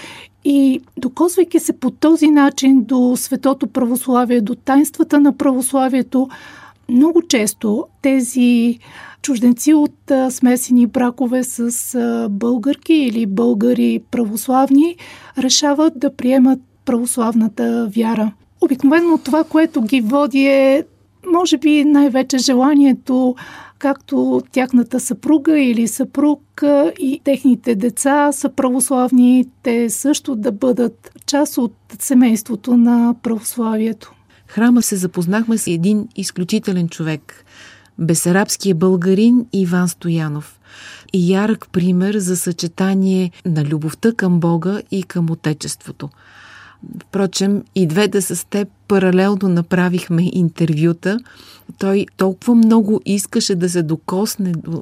И докосвайки се по този начин до светото православие, до таинствата на православието, много често тези чужденци от а, смесени бракове с а, българки или българи православни решават да приемат православната вяра. Обикновено това, което ги води е, може би, най-вече желанието, както тяхната съпруга или съпруг и техните деца са православни, те също да бъдат част от семейството на православието. Храма се запознахме с един изключителен човек, бесарабския българин Иван Стоянов. И ярък пример за съчетание на любовта към Бога и към Отечеството. Впрочем, и двете с теб паралелно направихме интервюта. Той толкова много искаше да се докосне до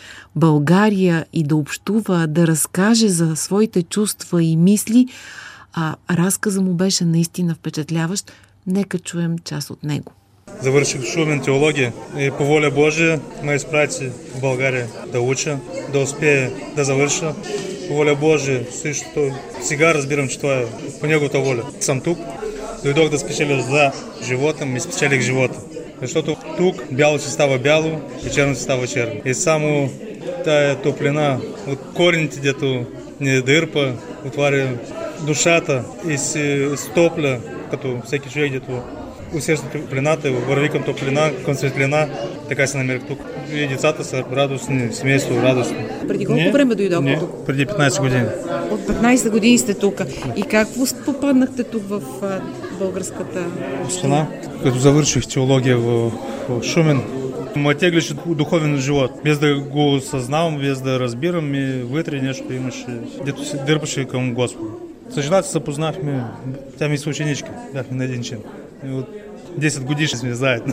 България и да общува, да разкаже за своите чувства и мисли, а разказа му беше наистина впечатляващ. Нека чуем част от него. Завърших Шумен теология и по воля Божия ме изпрати в България да уча, да успея да завърша. По воля Божия, също сега разбирам, че това е по неговата воля. Съм тук, дойдох да спечеля за живота, ми спечелих живота. Защото тук бяло си става бяло и черно си става черно. И само тая топлина от корените, дето не дърпа, отваря душата и се стопля, като всеки човек, дето усеща топлината, върви към топлина, към светлина, така се намерих тук. И децата са радостни, семейство радостно. Преди колко не, време дойдохте тук? Преди петнайсет години. От петнайсет години сте тук. И как попаднахте тук в българската община? Като завърших теология в, в Шумен, ме теглише духовен живот. Без да го осъзнавам, без да разбирам, и вътре нещо имаше, дето се дърпаше към Господа. С жената се познахме, тя ми е съученичка, бяхме на един чин. От десет годишни сме заедно.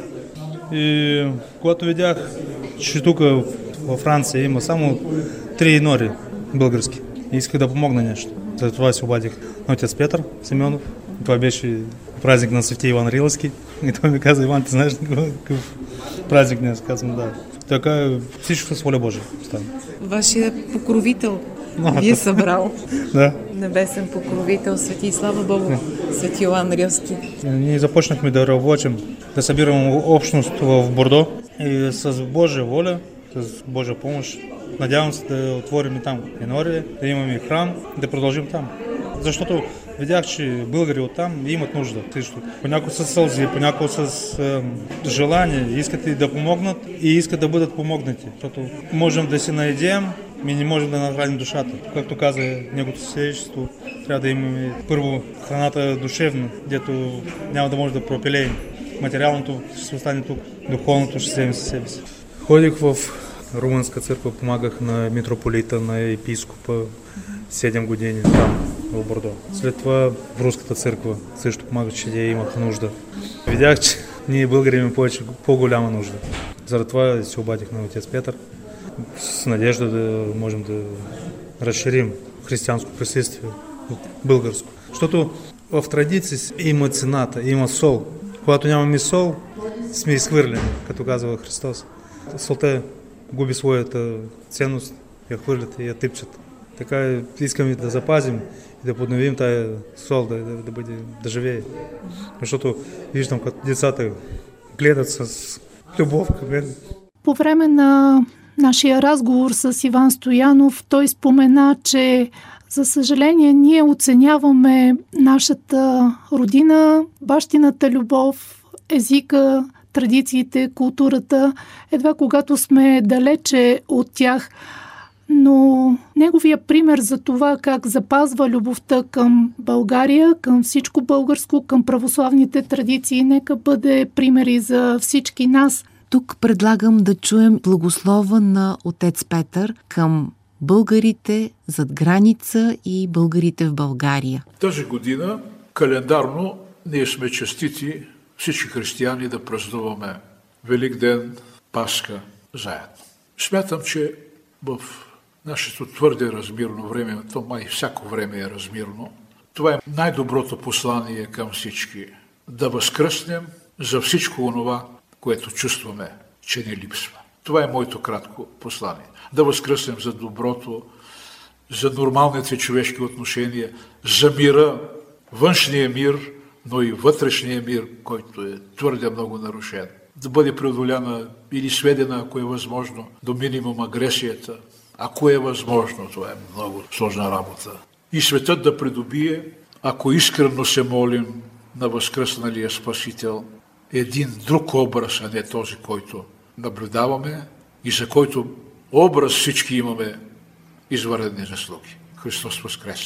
И когато видях, че тук във Франция има само три нори български, исках да помогна нещо. След това се обадих на отец Петър Симеонов. Това беше празник на Свети Иван Рилски. И той ми каза: Иван, ти знаеш какъв празник днес? Казвам: да. Така всичко с воля Божия стана. Вашия покровител No, ви е събрал. Да. Небесен покровител, свети, слава Богу, Свети Йоан Рилски. Ние започнахме да работим, да събираме общност в Бордо и с Божия воля, с Божия помощ, надявам се да отворим и там енория, да имаме храм, да продължим там. Защото видях, че българи оттам имат нужда. Понякога с сълзи, понякога с е, желание, искат и да помогнат и искат да бъдат помогнати. Защото можем да си наедем, ми не можем да нахраним душата. Както каза неговото свидетелство, трябва да имаме първо храната душевна, дето няма да може да пропилеем. Материалното ще остане тук, духовното ще вземе със себе си. Ходих в Румънска църква, помагах на митрополита, на епископа седем години там в Бордо. След това в Руската църква също помагах, че имах нужда. Видях, че ние българи имаме повече, по-голяма нужда. Заради това се обадих на отец Петър с надежда да можем да разширим християнско присъствие, българско. Защото в традиции има цената, има сол. Когато нямаме сол, сме изхвърлени, като казва Христос. Солта губи своята ценност, я хвърлят и я тъпчат. Така искаме да запазим и да подновим тая сол, да, да, да, бъде, да живее. Защото виждам, като децата гледат с любов към мен. По време на нашия разговор с Иван Стоянов, той спомена, че за съжаление ние оценяваме нашата родина, бащината любов, езика, традициите, културата, едва когато сме далече от тях. Но неговия пример за това как запазва любовта към България, към всичко българско, към православните традиции, нека бъде пример и за всички нас. Тук предлагам да чуем благослова на отец Петър към българите зад граница и българите в България. Тази година календарно ние сме честити всички християни да празнуваме Велик ден, Пасха заедно. Смятам, че в нашето твърде размирно време, това май всяко време е размирно, това е най-доброто послание към всички. Да възкръснем за всичко онова, което чувстваме, че ни липсва. Това е моето кратко послание. Да възкръснем за доброто, за нормалните човешки отношения, за мира, външния мир, но и вътрешния мир, който е твърде много нарушен. Да бъде преодоляна или сведена, ако е възможно, до минимум агресията. Ако е възможно, това е много сложна работа. И светът да придобие, ако искрено се молим на възкръсналия Спасител, един друг образ, а не този, който наблюдаваме и за който образ всички имаме извънредни заслуги. Христос възкресе!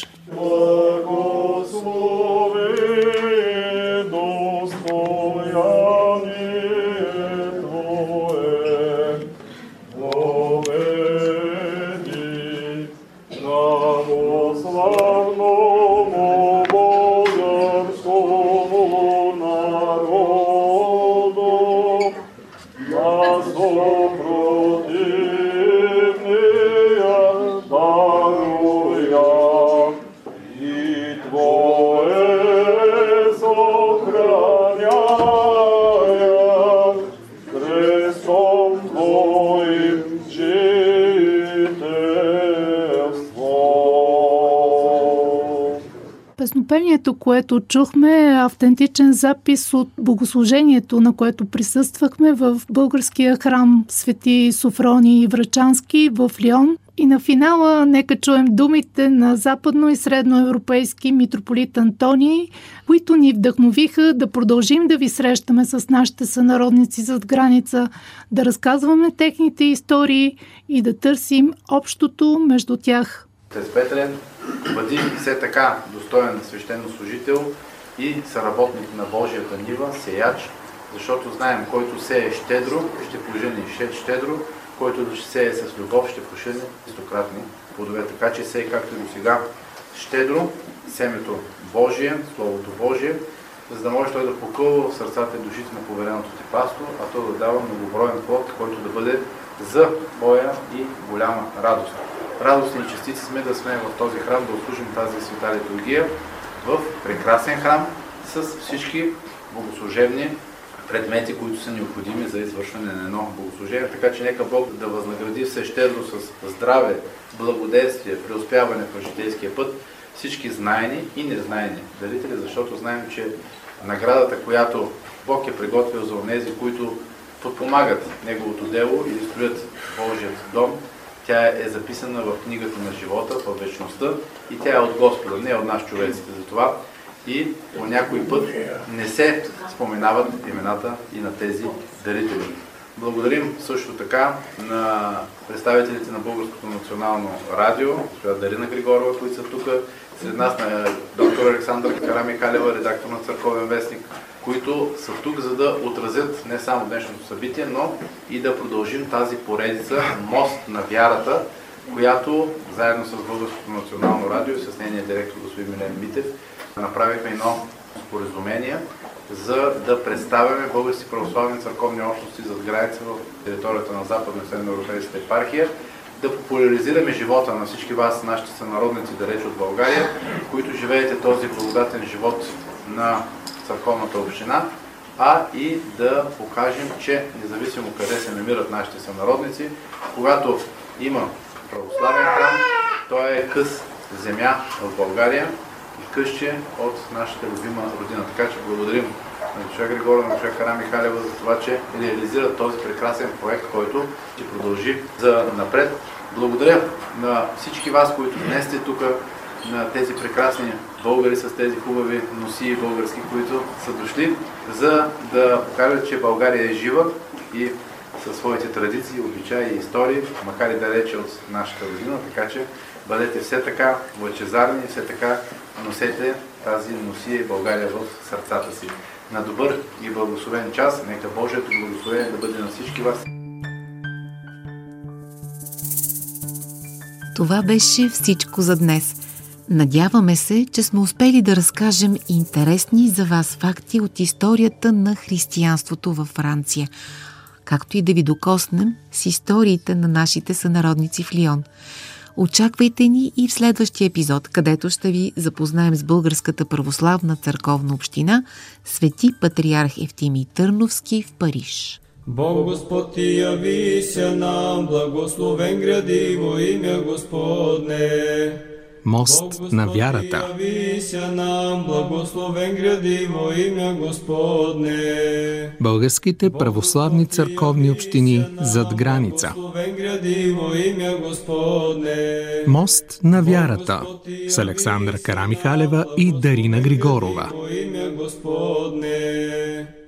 Песнопението, което чухме, е автентичен запис от богослужението, на което присъствахме в българския храм Свети Софроний Врачански в Лион. И на финала нека чуем думите на западно- и средноевропейски митрополит Антоний, които ни вдъхновиха да продължим да ви срещаме с нашите сънародници зад граница, да разказваме техните истории и да търсим общото между тях. Отец Петрен, бъди все така достоен свещенослужител и съработник на Божията нива, сеяч, защото знаем, който сее щедро, ще пожени щедро, който ще сее с любов, ще пожени стократни плодове. Така че сее както и до сега щедро, семето Божие, Словото Божие, за да може той да покълва в сърцата и душите на повереното ти пасто, а то да дава многоброен плод, който да бъде за Твоя и голяма радост. Радостни и честици сме да сме в този храм, да отслужим тази света литургия в прекрасен храм с всички богослужебни предмети, които са необходими за извършване на едно богослужение. Така че нека Бог да възнагради все щедро с здраве, благоденствие, преуспяване в житейския път всички знайни и незнайни дарители, защото знаем, че наградата, която Бог е приготвил за онези, които подпомагат Неговото дело или строят Божият дом, тя е записана в книгата на живота, в вечността и тя е от Господа, не от нас човеците. Затова и по някой път не се споменават имената и на тези дарители. Благодарим също така на представителите на Българското национално радио, госпожа Дарина Григорова, които са тук, сред нас на доктор Александър Карамихалева, редактор на Църковен вестник, които са тук, за да отразят не само днешното събитие, но и да продължим тази поредица Мост на вярата, която заедно с Българското национално радио и с нейния директор господин Милен Митев направихме едно споразумение, за да представяме български православни църковни общности зад граница в територията на Западна и Средноевропейската епархия, да популяризираме живота на всички вас, нашите сънародници далеч от България, които живеете този благодатен живот на църковната община, а и да покажем, че независимо къде се намират нашите сънародници, когато има православен храм, той е къс земя в България и късче от нашата любима родина. Така че благодарим на госпожа Григорова, на госпожа Карамихалева за това, че реализират този прекрасен проект, който ще продължи за напред. Благодаря на всички вас, които днес сте тук, на тези прекрасни българи с тези хубави носии български, които са дошли, за да покажат, че България е жива и със своите традиции, обичаи и истории, макар и далече от нашата родина, така че бъдете все така лъчезарни, все така носете тази носия и България в сърцата си. На добър и благословен час, нека Божието благословение да бъде на всички вас. Това беше всичко за днес. Надяваме се, че сме успели да разкажем интересни за вас факти от историята на християнството във Франция, както и да ви докоснем с историите на нашите сънародници в Лион. Очаквайте ни и в следващия епизод, където ще ви запознаем с Българската православна църковна община Свети Патриарх Евтимий Търновски в Париж. Бог Господ ти яви се нам, благословен гради во име Господне. Мост на вярата. Яви се нам, благословен гради во име Господне. Българските православни църковни общини зад граница. Мост на вярата с Александра Карамихалева и Дарина Григорова.